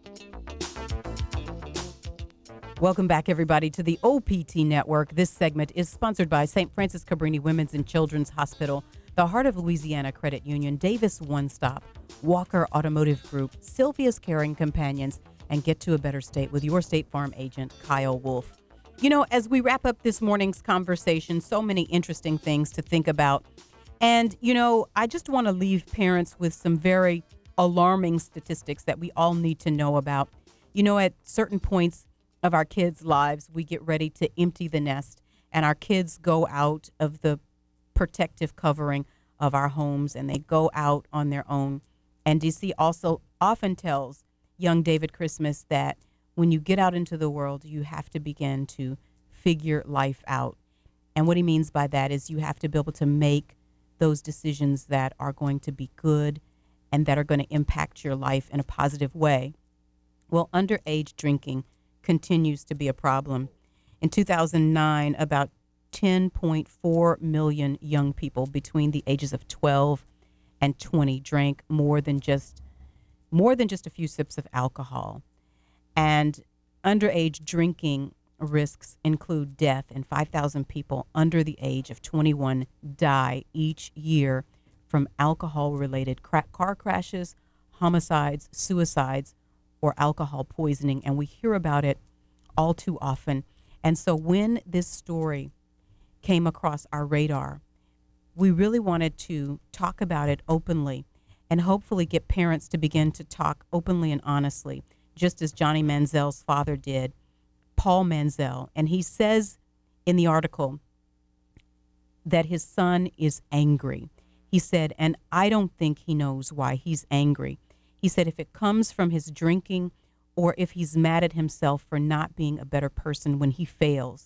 Welcome back, everybody, to the OPT Network. This segment is sponsored by St. Francis Cabrini Women's and Children's Hospital. the Heart of Louisiana Credit Union, Davis One Stop, Walker Automotive Group, Sylvia's Caring Companions, and get to a better state with your State Farm agent, Kyle Wolf. You know, as we wrap up this morning's conversation, so many interesting things to think about. And, you know, I just want to leave parents with some very alarming statistics that we all need to know about. You know, at certain points of our kids' lives, we get ready to empty the nest, and our kids go out of the protective covering of our homes, and they go out on their own. And DC also often tells young David Christmas that when you get out into the world, you have to begin to figure life out. And what he means by that is you have to be able to make those decisions that are going to be good and that are going to impact your life in a positive way. Well, underage drinking continues to be a problem. In 2009, about 10.4 million young people between the ages of 12 and 20 drank more than just a few sips of alcohol. And underage drinking risks include death, and 5,000 people under the age of 21 die each year from alcohol-related car crashes, homicides, suicides, or alcohol poisoning. And we hear about it all too often. And so when this story came across our radar, we really wanted to talk about it openly and hopefully get parents to begin to talk openly and honestly, just as Johnny Manziel's father did, Paul Manziel. And he says in the article that his son is angry. He said, and I don't think he knows why he's angry. He said if it comes from his drinking or if he's mad at himself for not being a better person when he fails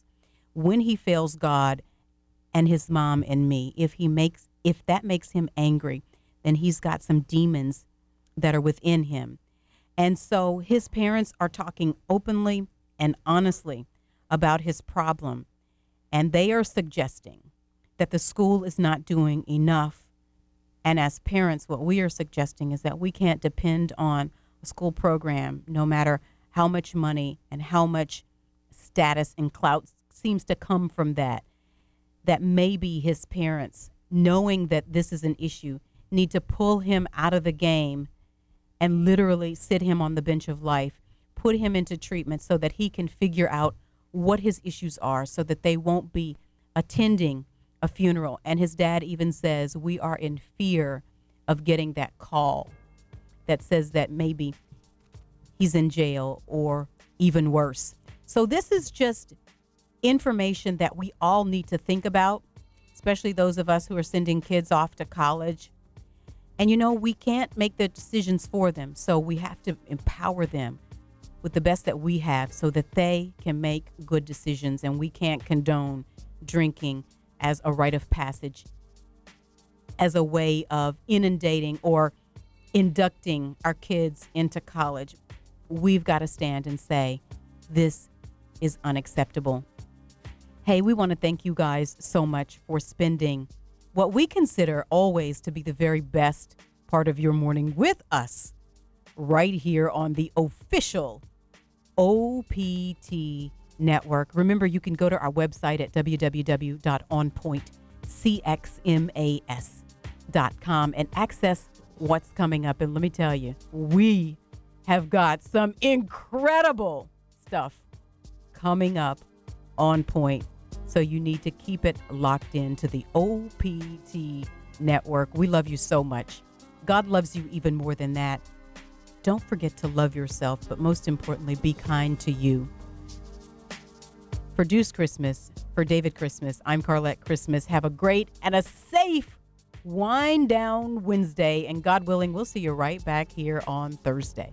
God and his mom and me, if that makes him angry, then he's got some demons that are within him. And so his parents are talking openly and honestly about his problem. And they are suggesting that the school is not doing enough. And as parents, what we are suggesting is that we can't depend on a school program, no matter how much money and how much status and clout seems to come from that maybe his parents, knowing that this is an issue, need to pull him out of the game and literally sit him on the bench of life, put him into treatment so that he can figure out what his issues are so that they won't be attending a funeral. And his dad even says, we are in fear of getting that call that says that maybe he's in jail or even worse. So this is just information that we all need to think about, especially those of us who are sending kids off to college. And, you know, we can't make the decisions for them. So we have to empower them with the best that we have so that they can make good decisions. And we can't condone drinking as a rite of passage, as a way of inundating or inducting our kids into college. We've got to stand and say, this is unacceptable. Hey, we want to thank you guys so much for spending what we consider always to be the very best part of your morning with us right here on the official OPT network. Remember, you can go to our website at www.onpointcxmas.com and access what's coming up. And let me tell you, we have got some incredible stuff coming up on Point. So you need to keep it locked into the OPT network. We love you so much. God loves you even more than that. Don't forget to love yourself, but most importantly, be kind to you. For Deuce Christmas, for David Christmas, I'm Carlette Christmas. Have a great and a safe wind down Wednesday. And God willing, we'll see you right back here on Thursday.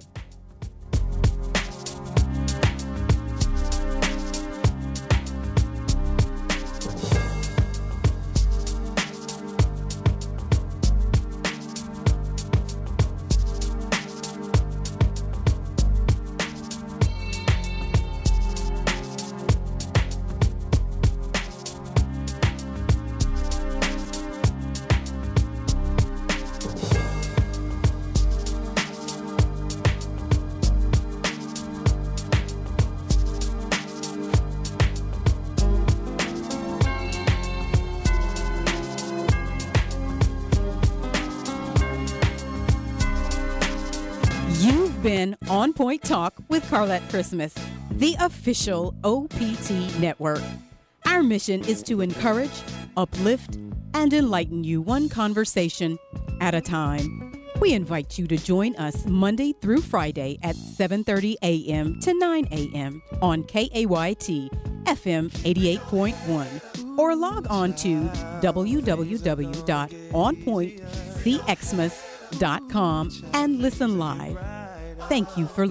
been On Point Talk with Carlette Christmas, the official OPT network. Our mission is to encourage, uplift, and enlighten you one conversation at a time. We invite you to join us Monday through Friday at 7:30 a.m. to 9 a.m. on KAYT FM 88.1 or log on to www.onpointcxmas.com and listen live. Thank you for